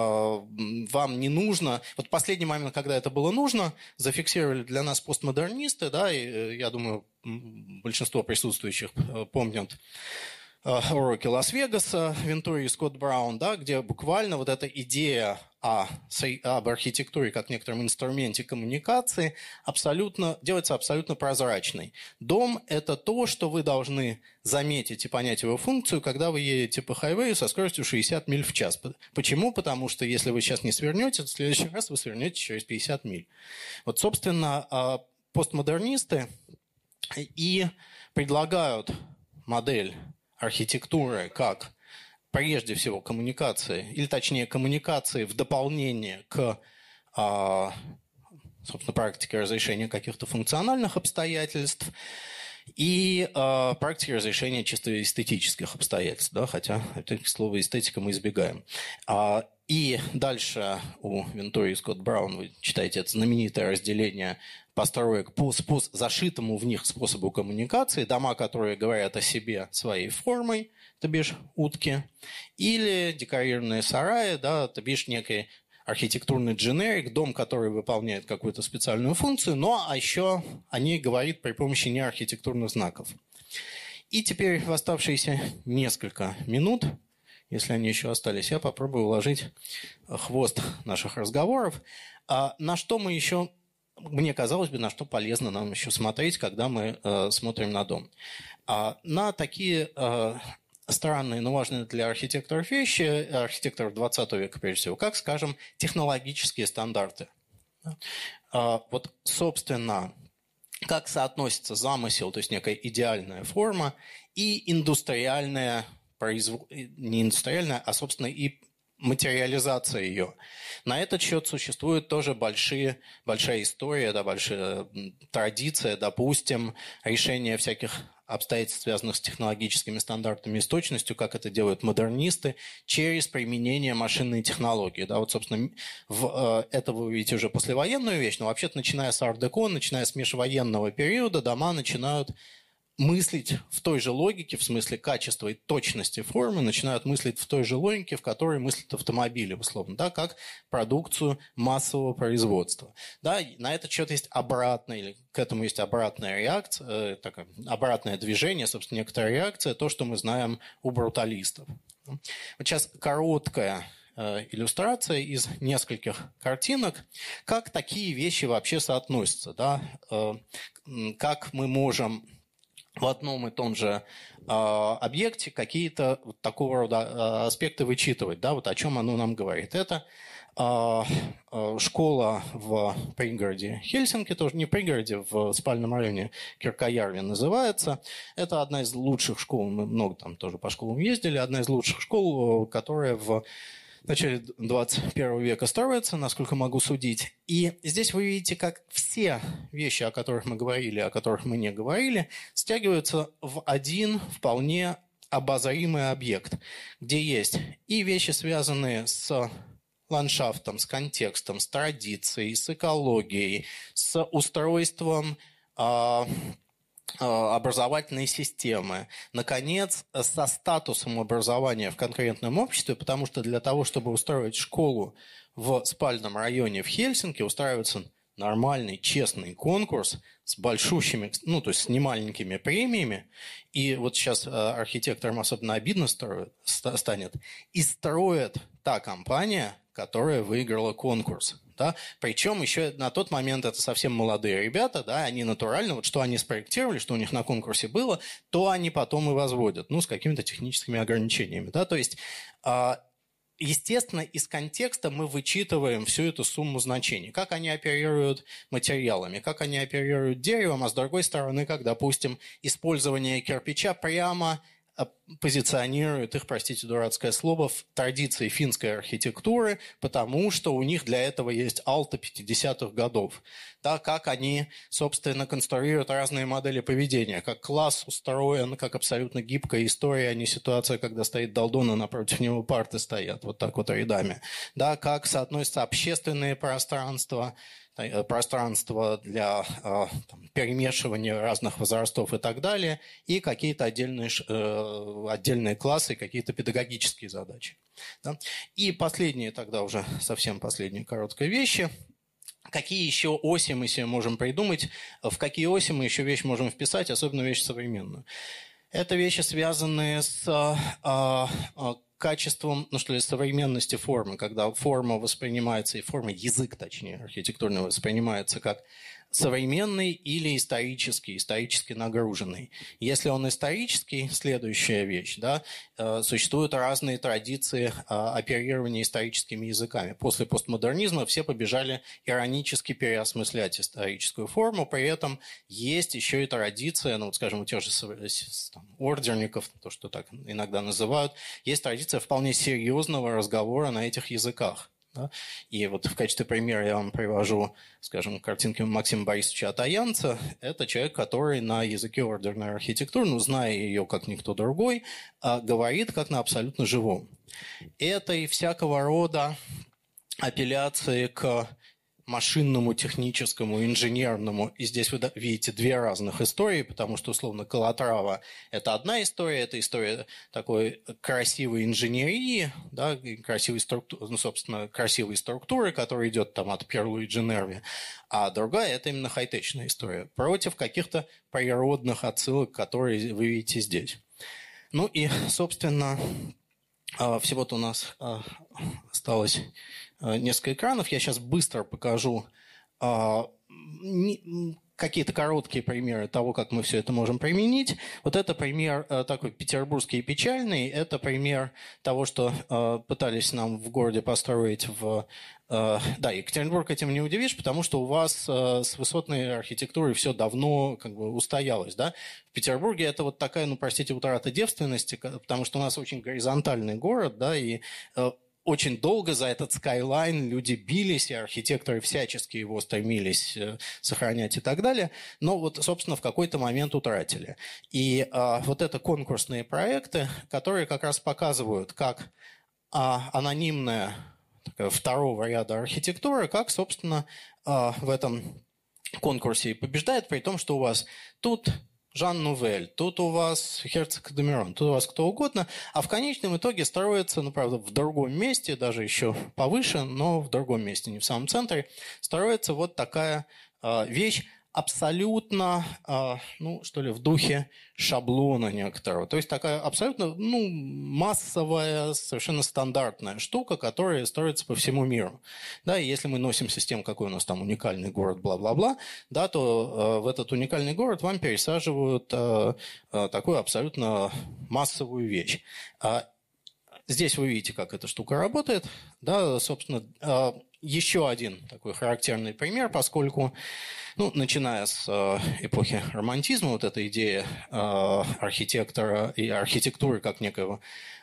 вам не нужно... Вот последний момент, когда это было нужно, зафиксировали для нас постмодернисты, да, и я думаю, большинство присутствующих помнят э, уроки Лас-Вегаса, Вентури и Скотт Браун, да, где буквально вот эта идея о, об архитектуре как некотором инструменте коммуникации абсолютно, делается абсолютно прозрачной. Дом – это то, что вы должны заметить и понять его функцию, когда вы едете по хайвею со скоростью шестьдесят миль в час. Почему? Потому что если вы сейчас не свернете, то в следующий раз вы свернете через пятьдесят миль. Вот, собственно, постмодернисты и предлагают модель архитектуры как прежде всего коммуникации, или точнее коммуникации в дополнение к, собственно, практике разрешения каких-то функциональных обстоятельств и практике разрешения чисто эстетических обстоятельств, да, хотя это слово эстетика мы избегаем. И дальше у Вентури и Скотт Браун вы читаете это знаменитое разделение построек по, по зашитому в них способу коммуникации, дома, которые говорят о себе своей формой, то бишь утки, или декорированные сараи, да, то бишь некий архитектурный дженерик, дом, который выполняет какую-то специальную функцию, но а еще о ней говорит при помощи неархитектурных знаков. И теперь в оставшиеся несколько минут, если они еще остались, я попробую уложить хвост наших разговоров. А на что мы еще, мне казалось бы, на что полезно нам еще смотреть, когда мы э, смотрим на дом. А на такие э, странные, но важные для архитекторов вещи, архитекторов двадцатого века прежде всего, как, скажем, технологические стандарты. А, вот, собственно, как соотносится замысел, то есть некая идеальная форма, и индустриальная производ... не индустриальная, а, собственно, и материализация ее. На этот счет существует тоже большие, большая история, да, большая традиция, допустим, решения всяких обстоятельств, связанных с технологическими стандартами и с точностью, как это делают модернисты, через применение машинной технологии. Да, вот, собственно, в, это вы увидите уже послевоенную вещь, но вообще-то, начиная с ар-деко, начиная с межвоенного периода, дома начинают мыслить в той же логике, в смысле качества и точности формы, начинают мыслить в той же логике, в которой мыслят автомобили, условно, да, как продукцию массового производства. Да, на этот счет есть обратная, или к этому есть обратная реакция, такое, обратное движение, собственно, некоторая реакция, то, что мы знаем у бруталистов. Вот сейчас короткая иллюстрация из нескольких картинок, как такие вещи вообще соотносятся, да? Как мы можем в одном и том же объекте какие-то такого рода аспекты вычитывать, да? Вот о чем оно нам говорит. Это школа в пригороде Хельсинки, тоже не в пригороде, в спальном районе Кирккожарви называется. Это одна из лучших школ, мы много там тоже по школам ездили, одна из лучших школ, которая в начале двадцать первого века строится, насколько могу судить. И здесь вы видите, как все вещи, о которых мы говорили, о которых мы не говорили, стягиваются в один вполне обозримый объект, где есть и вещи, связанные с ландшафтом, с контекстом, с традицией, с экологией, с устройством э, э, образовательной системы. Наконец, со статусом образования в конкретном обществе, потому что для того, чтобы устроить школу в спальном районе в Хельсинки, устраивается нормальный, честный конкурс с большущими, ну, то есть с немаленькими премиями. И вот сейчас архитекторам особенно обидно строит, станет. И строит та компания, которая выиграла конкурс. Да? Причем еще на тот момент это совсем молодые ребята, да, они натурально, вот что они спроектировали, что у них на конкурсе было, то они потом и возводят, ну, с какими-то техническими ограничениями. Да? То есть, естественно, из контекста мы вычитываем всю эту сумму значений. Как они оперируют материалами, как они оперируют деревом, а с другой стороны, как, допустим, использование кирпича прямо позиционируют их, простите, дурацкое слово, в традиции финской архитектуры, потому что у них для этого есть Алта пятидесятых годов. Да, как они, собственно, конструируют разные модели поведения, как класс устроен, как абсолютно гибкая история, а не ситуация, когда стоит Далдон, а напротив него парты стоят вот так вот рядами. Да, как соотносятся общественные пространства, пространство для там, перемешивания разных возрастов и так далее, и какие-то отдельные, отдельные классы, какие-то педагогические задачи. Да? И последние тогда уже, совсем последние короткие вещи. Какие еще оси мы себе можем придумать, в какие оси мы еще вещи можем вписать, особенно вещи современную. Это вещи, связанные с а, а, качеством, ну что ли, современности формы, когда форма воспринимается, и форма, язык, точнее, архитектурный воспринимается как современный или исторический, исторически нагруженный. Если он исторический, следующая вещь, да, существуют разные традиции оперирования историческими языками. После постмодернизма все побежали иронически переосмыслять историческую форму, при этом есть еще и традиция, ну вот скажем, у тех же там, ордерников, то, что так иногда называют, есть традиция вполне серьезного разговора на этих языках. Да? И вот в качестве примера я вам привожу, скажем, картинки Максима Борисовича Атаянца. Это человек, который на языке ордерной архитектуры, ну, зная ее как никто другой, говорит как на абсолютно живом. Это и всякого рода апелляции к машинному, техническому, инженерному. И здесь вы видите две разных истории, потому что, условно, Калатрава – это одна история, это история такой красивой инженерии, да, красивой структуры, ну, собственно, красивой структуры, которая идет там от Перлуиджи Нерви, а другая – это именно хай-течная история, против каких-то природных отсылок, которые вы видите здесь. Ну и, собственно, всего-то у нас осталось несколько экранов. Я сейчас быстро покажу какие-то короткие примеры того, как мы все это можем применить. Вот это пример такой петербургский и печальный. Это пример того, что пытались нам в городе построить в... Да, Екатеринбург этим не удивишь, потому что у вас с высотной архитектурой все давно как бы устоялось. Да? В Петербурге это вот такая, ну, простите, утрата девственности, потому что у нас очень горизонтальный город, да, и очень долго за этот скайлайн люди бились, и архитекторы всячески его стремились сохранять и так далее, но вот, собственно, в какой-то момент утратили. И а, вот это конкурсные проекты, которые как раз показывают, как а, анонимная такая, второго ряда архитектура, как, собственно, а, в этом конкурсе побеждает, при том, что у вас тут Жан Нувель, тут у вас Герцог Домирон, тут у вас кто угодно, а в конечном итоге строится, ну, правда, в другом месте, даже еще повыше, но в другом месте, не в самом центре, строится вот такая э, вещь, абсолютно, ну, что ли, в духе шаблона некоторого. То есть такая абсолютно, ну, массовая, совершенно стандартная штука, которая строится по всему миру. Да, и если мы носимся с тем, какой у нас там уникальный город, бла-бла-бла, да, то в этот уникальный город вам пересаживают такую абсолютно массовую вещь. Здесь вы видите, как эта штука работает. Да, собственно, еще один такой характерный пример, поскольку, ну, начиная с эпохи романтизма, вот эта идея архитектора и архитектуры как некого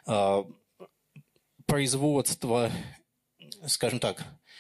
производства, скажем так,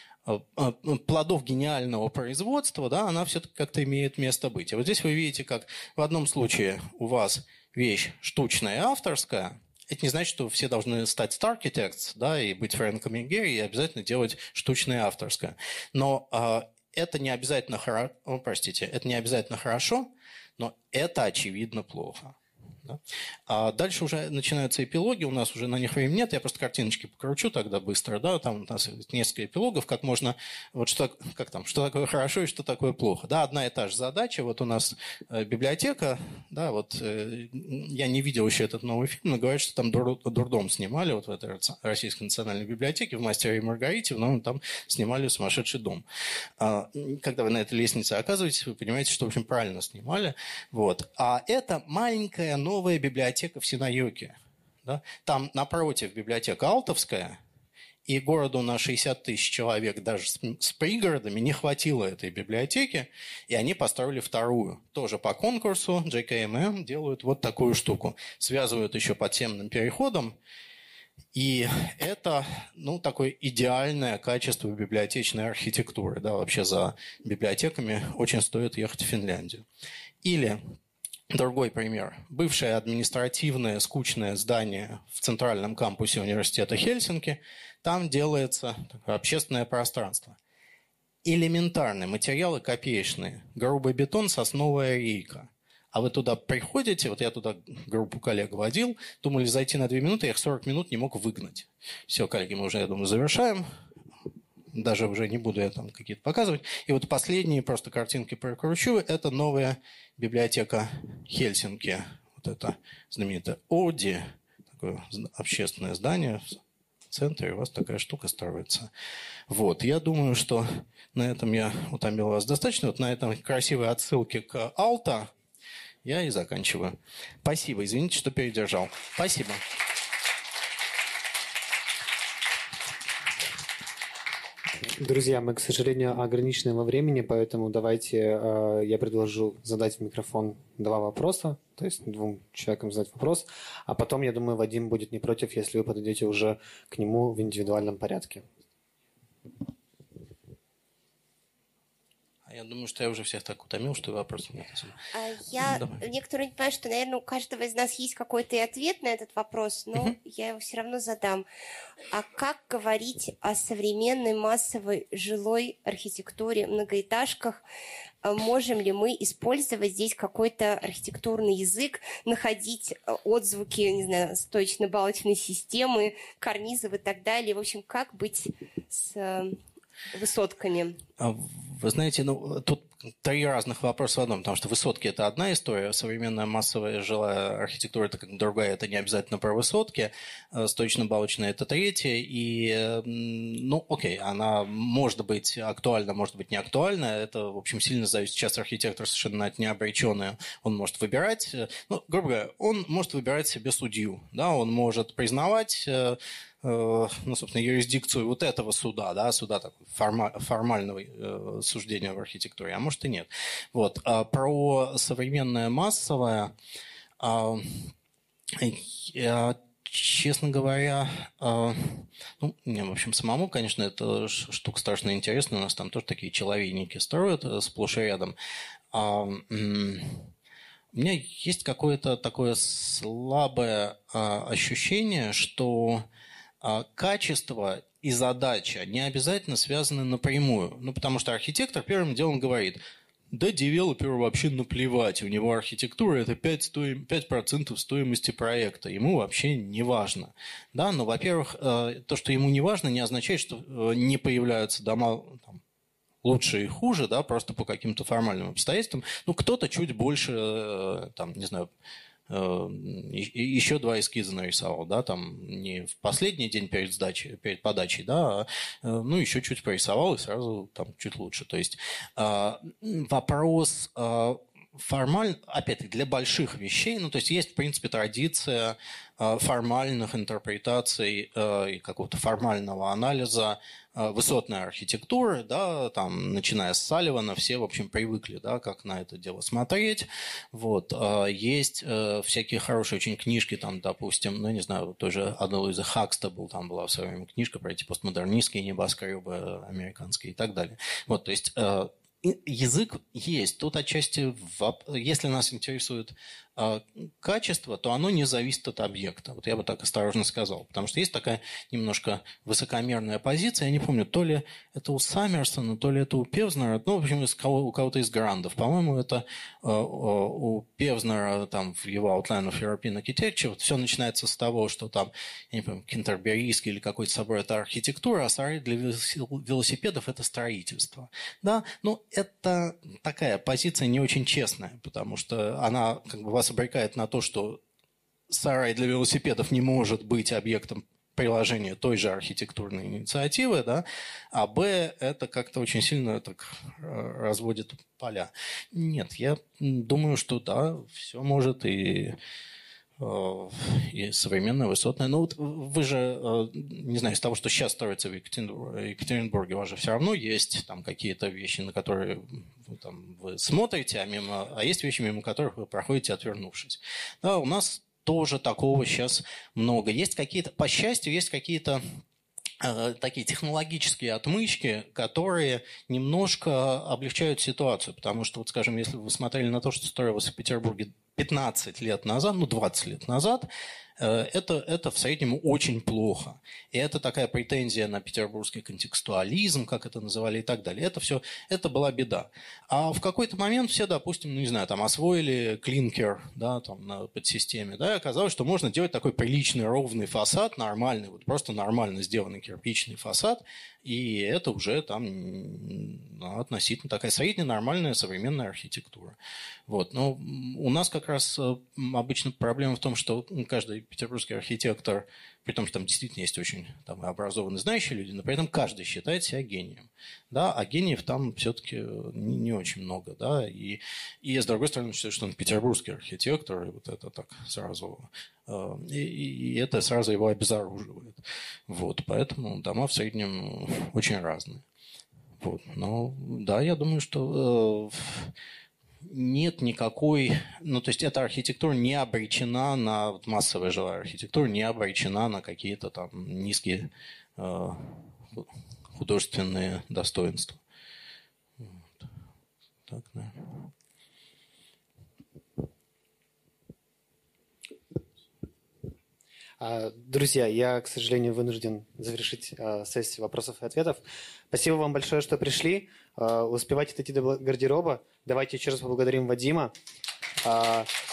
плодов гениального производства, да, она все-таки как-то имеет место быть. И вот здесь вы видите, как в одном случае у вас вещь штучная и авторская. Это не значит, что все должны стать star architects, да, и быть Фрэнком Герри и обязательно делать штучное и авторское. Но э, это не обязательно хоро... О, простите, это не обязательно хорошо, но это очевидно плохо. Да? А дальше уже начинаются эпилоги, у нас уже на них времени нет, я просто картиночки покручу тогда быстро, да, там у нас несколько эпилогов, как можно, вот что, как там, что такое хорошо и что такое плохо. Да, одна и та же задача, вот у нас э, библиотека, да, вот э, я не видел еще этот новый фильм, но говорят, что там дур, дурдом снимали, вот в этой Российской национальной библиотеке, в «Мастере и Маргарите», но там снимали «Сумасшедший дом». А, когда вы на этой лестнице оказываетесь, вы понимаете, что, в общем, правильно снимали, вот. А это маленькая новая Новая библиотека в Синайоке. Да? Там напротив библиотека Алтовская, и городу на шестьдесят тысяч человек даже с, с пригородами не хватило этой библиотеки, и они построили вторую. Тоже по конкурсу джей кей эм эм делают вот такую штуку. Связывают еще подземным переходом, и это, ну, такое идеальное качество библиотечной архитектуры. Да? Вообще за библиотеками очень стоит ехать в Финляндию. Или... Другой пример. Бывшее административное скучное здание в центральном кампусе университета Хельсинки. Там делается такое общественное пространство. Элементарные материалы копеечные. Грубый бетон, сосновая рейка. А вы туда приходите, вот я туда группу коллег водил, думали зайти на две минуты, я их сорок минут не мог выгнать. Все, коллеги, мы уже, я думаю, завершаем. Даже уже не буду я там какие-то показывать. И вот последние просто картинки прокручу. Это новая библиотека Хельсинки. Вот это знаменитое Оди. Такое общественное здание в центре. У вас такая штука строится. Вот. Я думаю, что на этом я утомил вас достаточно. Вот на этом красивой отсылке к Алта я и заканчиваю. Спасибо. Извините, что передержал. Спасибо. Друзья, мы, к сожалению, ограничены во времени, поэтому давайте э, я предложу задать в микрофон два вопроса, то есть двум человекам задать вопрос, а потом, я думаю, Вадим будет не против, если вы подойдете уже к нему в индивидуальном порядке. Я думаю, что я уже всех так утомил, что вопросов нет. А я Давай. Некоторые понимаю, что, наверное, у каждого из нас есть какой-то и ответ на этот вопрос, но угу. я его все равно задам. А как говорить о современной массовой жилой архитектуре, многоэтажках? Можем ли мы использовать здесь какой-то архитектурный язык, находить отзвуки, не знаю, стоечно-балочной системы, карнизов и так далее? В общем, как быть с высотками? Вы знаете, ну, тут три разных вопроса в одном, потому что высотки – это одна история, современная массовая жилая архитектура – это как другая, это не обязательно про высотки, стоечно-балочная – это третья, и, ну, окей, она может быть актуальна, может быть не актуальна, это, в общем, сильно зависит. Сейчас архитектор совершенно на это не обреченный, он может выбирать, ну, грубо говоря, он может выбирать себе судью, да, он может признавать, ну, собственно, юрисдикцию вот этого суда, да, суда такой формального э, суждения в архитектуре, а может и нет. Вот. А про современное массовое, а, я, честно говоря, а, ну, мне, в общем, самому, конечно, эта штука страшно интересная, у нас там тоже такие человейники строят сплошь и рядом. А, у меня есть какое-то такое слабое а, ощущение, что качество и задача не обязательно связаны напрямую. Ну, потому что архитектор первым делом говорит, да девелоперу вообще наплевать, у него архитектура – это пять процентов стоимости проекта, ему вообще не важно. Да? Но, во-первых, то, что ему не важно, не означает, что не появляются дома там, лучше и хуже, да, просто по каким-то формальным обстоятельствам. Ну, кто-то чуть больше, там, не знаю, еще два эскиза нарисовал, да, там не в последний день перед сдачей, перед подачей, да, а, ну, еще чуть порисовал и сразу там чуть лучше. То есть вопрос формально, опять-таки, для больших вещей, ну, то есть есть, в принципе, традиция формальных интерпретаций и какого-то формального анализа высотной архитектуры, да, там, начиная с Салливана, все, в общем, привыкли, да, как на это дело смотреть. Вот. Есть всякие хорошие очень книжки, там, допустим, ну, не знаю, тоже одна Луиза Хакстабл, там была в свое время книжка про эти постмодернистские небоскребы американские и так далее. Вот, то есть язык есть. Тут отчасти, если нас интересует качество, то оно не зависит от объекта. Вот я бы так осторожно сказал. Потому что есть такая немножко высокомерная позиция. Я не помню, то ли это у Саммерсона, то ли это у Певзнера. Ну, в общем, у кого-то из грандов. По-моему, это у Певзнера там, в его Outline of European Architecture. Вот все начинается с того, что там, я не помню, Кентерберийский или какой-то собор – это архитектура, а сарай для велосипедов – это строительство. Да? Ну, это такая позиция не очень честная, потому что она как бы вас обрекает на то, что сарай для велосипедов не может быть объектом приложения той же архитектурной инициативы, да, а б, это как-то очень сильно так разводит поля. Нет, я думаю, что да, все может и, и современное, высотное. Но вот вы же, не знаю, из того, что сейчас строится в Екатеринбурге, у вас же все равно есть там какие-то вещи, на которые вы, там, вы смотрите, а, мимо, а есть вещи, мимо которых вы проходите, отвернувшись. Да, у нас тоже такого сейчас много. Есть какие-то, по счастью, есть какие-то э, такие технологические отмычки, которые немножко облегчают ситуацию. Потому что, вот, скажем, если вы смотрели на то, что строилось в Петербурге пятнадцать лет назад, ну, двадцать лет назад, Это, это в среднем очень плохо. И это такая претензия на петербургский контекстуализм, как это называли, и так далее. Это все, это была беда. А в какой-то момент все, допустим, ну не знаю, там освоили клинкер, да, там на подсистеме, да, и оказалось, что можно делать такой приличный ровный фасад, нормальный, вот просто нормально сделанный кирпичный фасад, и это уже там ну, относительно такая средняя, нормальная, современная архитектура. Вот. Но у нас как раз обычно проблема в том, что каждый петербургский архитектор, при том, что там действительно есть очень там, образованные, знающие люди, но при этом каждый считает себя гением. Да? А гениев там все-таки не, не очень много. Да? И, и с другой стороны, считаю, что он петербургский архитектор, и вот это так сразу... И, и это сразу его обезоруживает. Вот. Поэтому дома в среднем очень разные. Вот. Но да, я думаю, что... Нет никакой, ну то есть эта архитектура не обречена на вот, массовая жилая архитектура, не обречена на какие-то там низкие э, художественные достоинства. Вот. Так, да. Друзья, я, к сожалению, вынужден завершить сессию вопросов и ответов. Спасибо вам большое, что пришли. Успевайте дойти до гардероба. Давайте еще раз поблагодарим Вадима.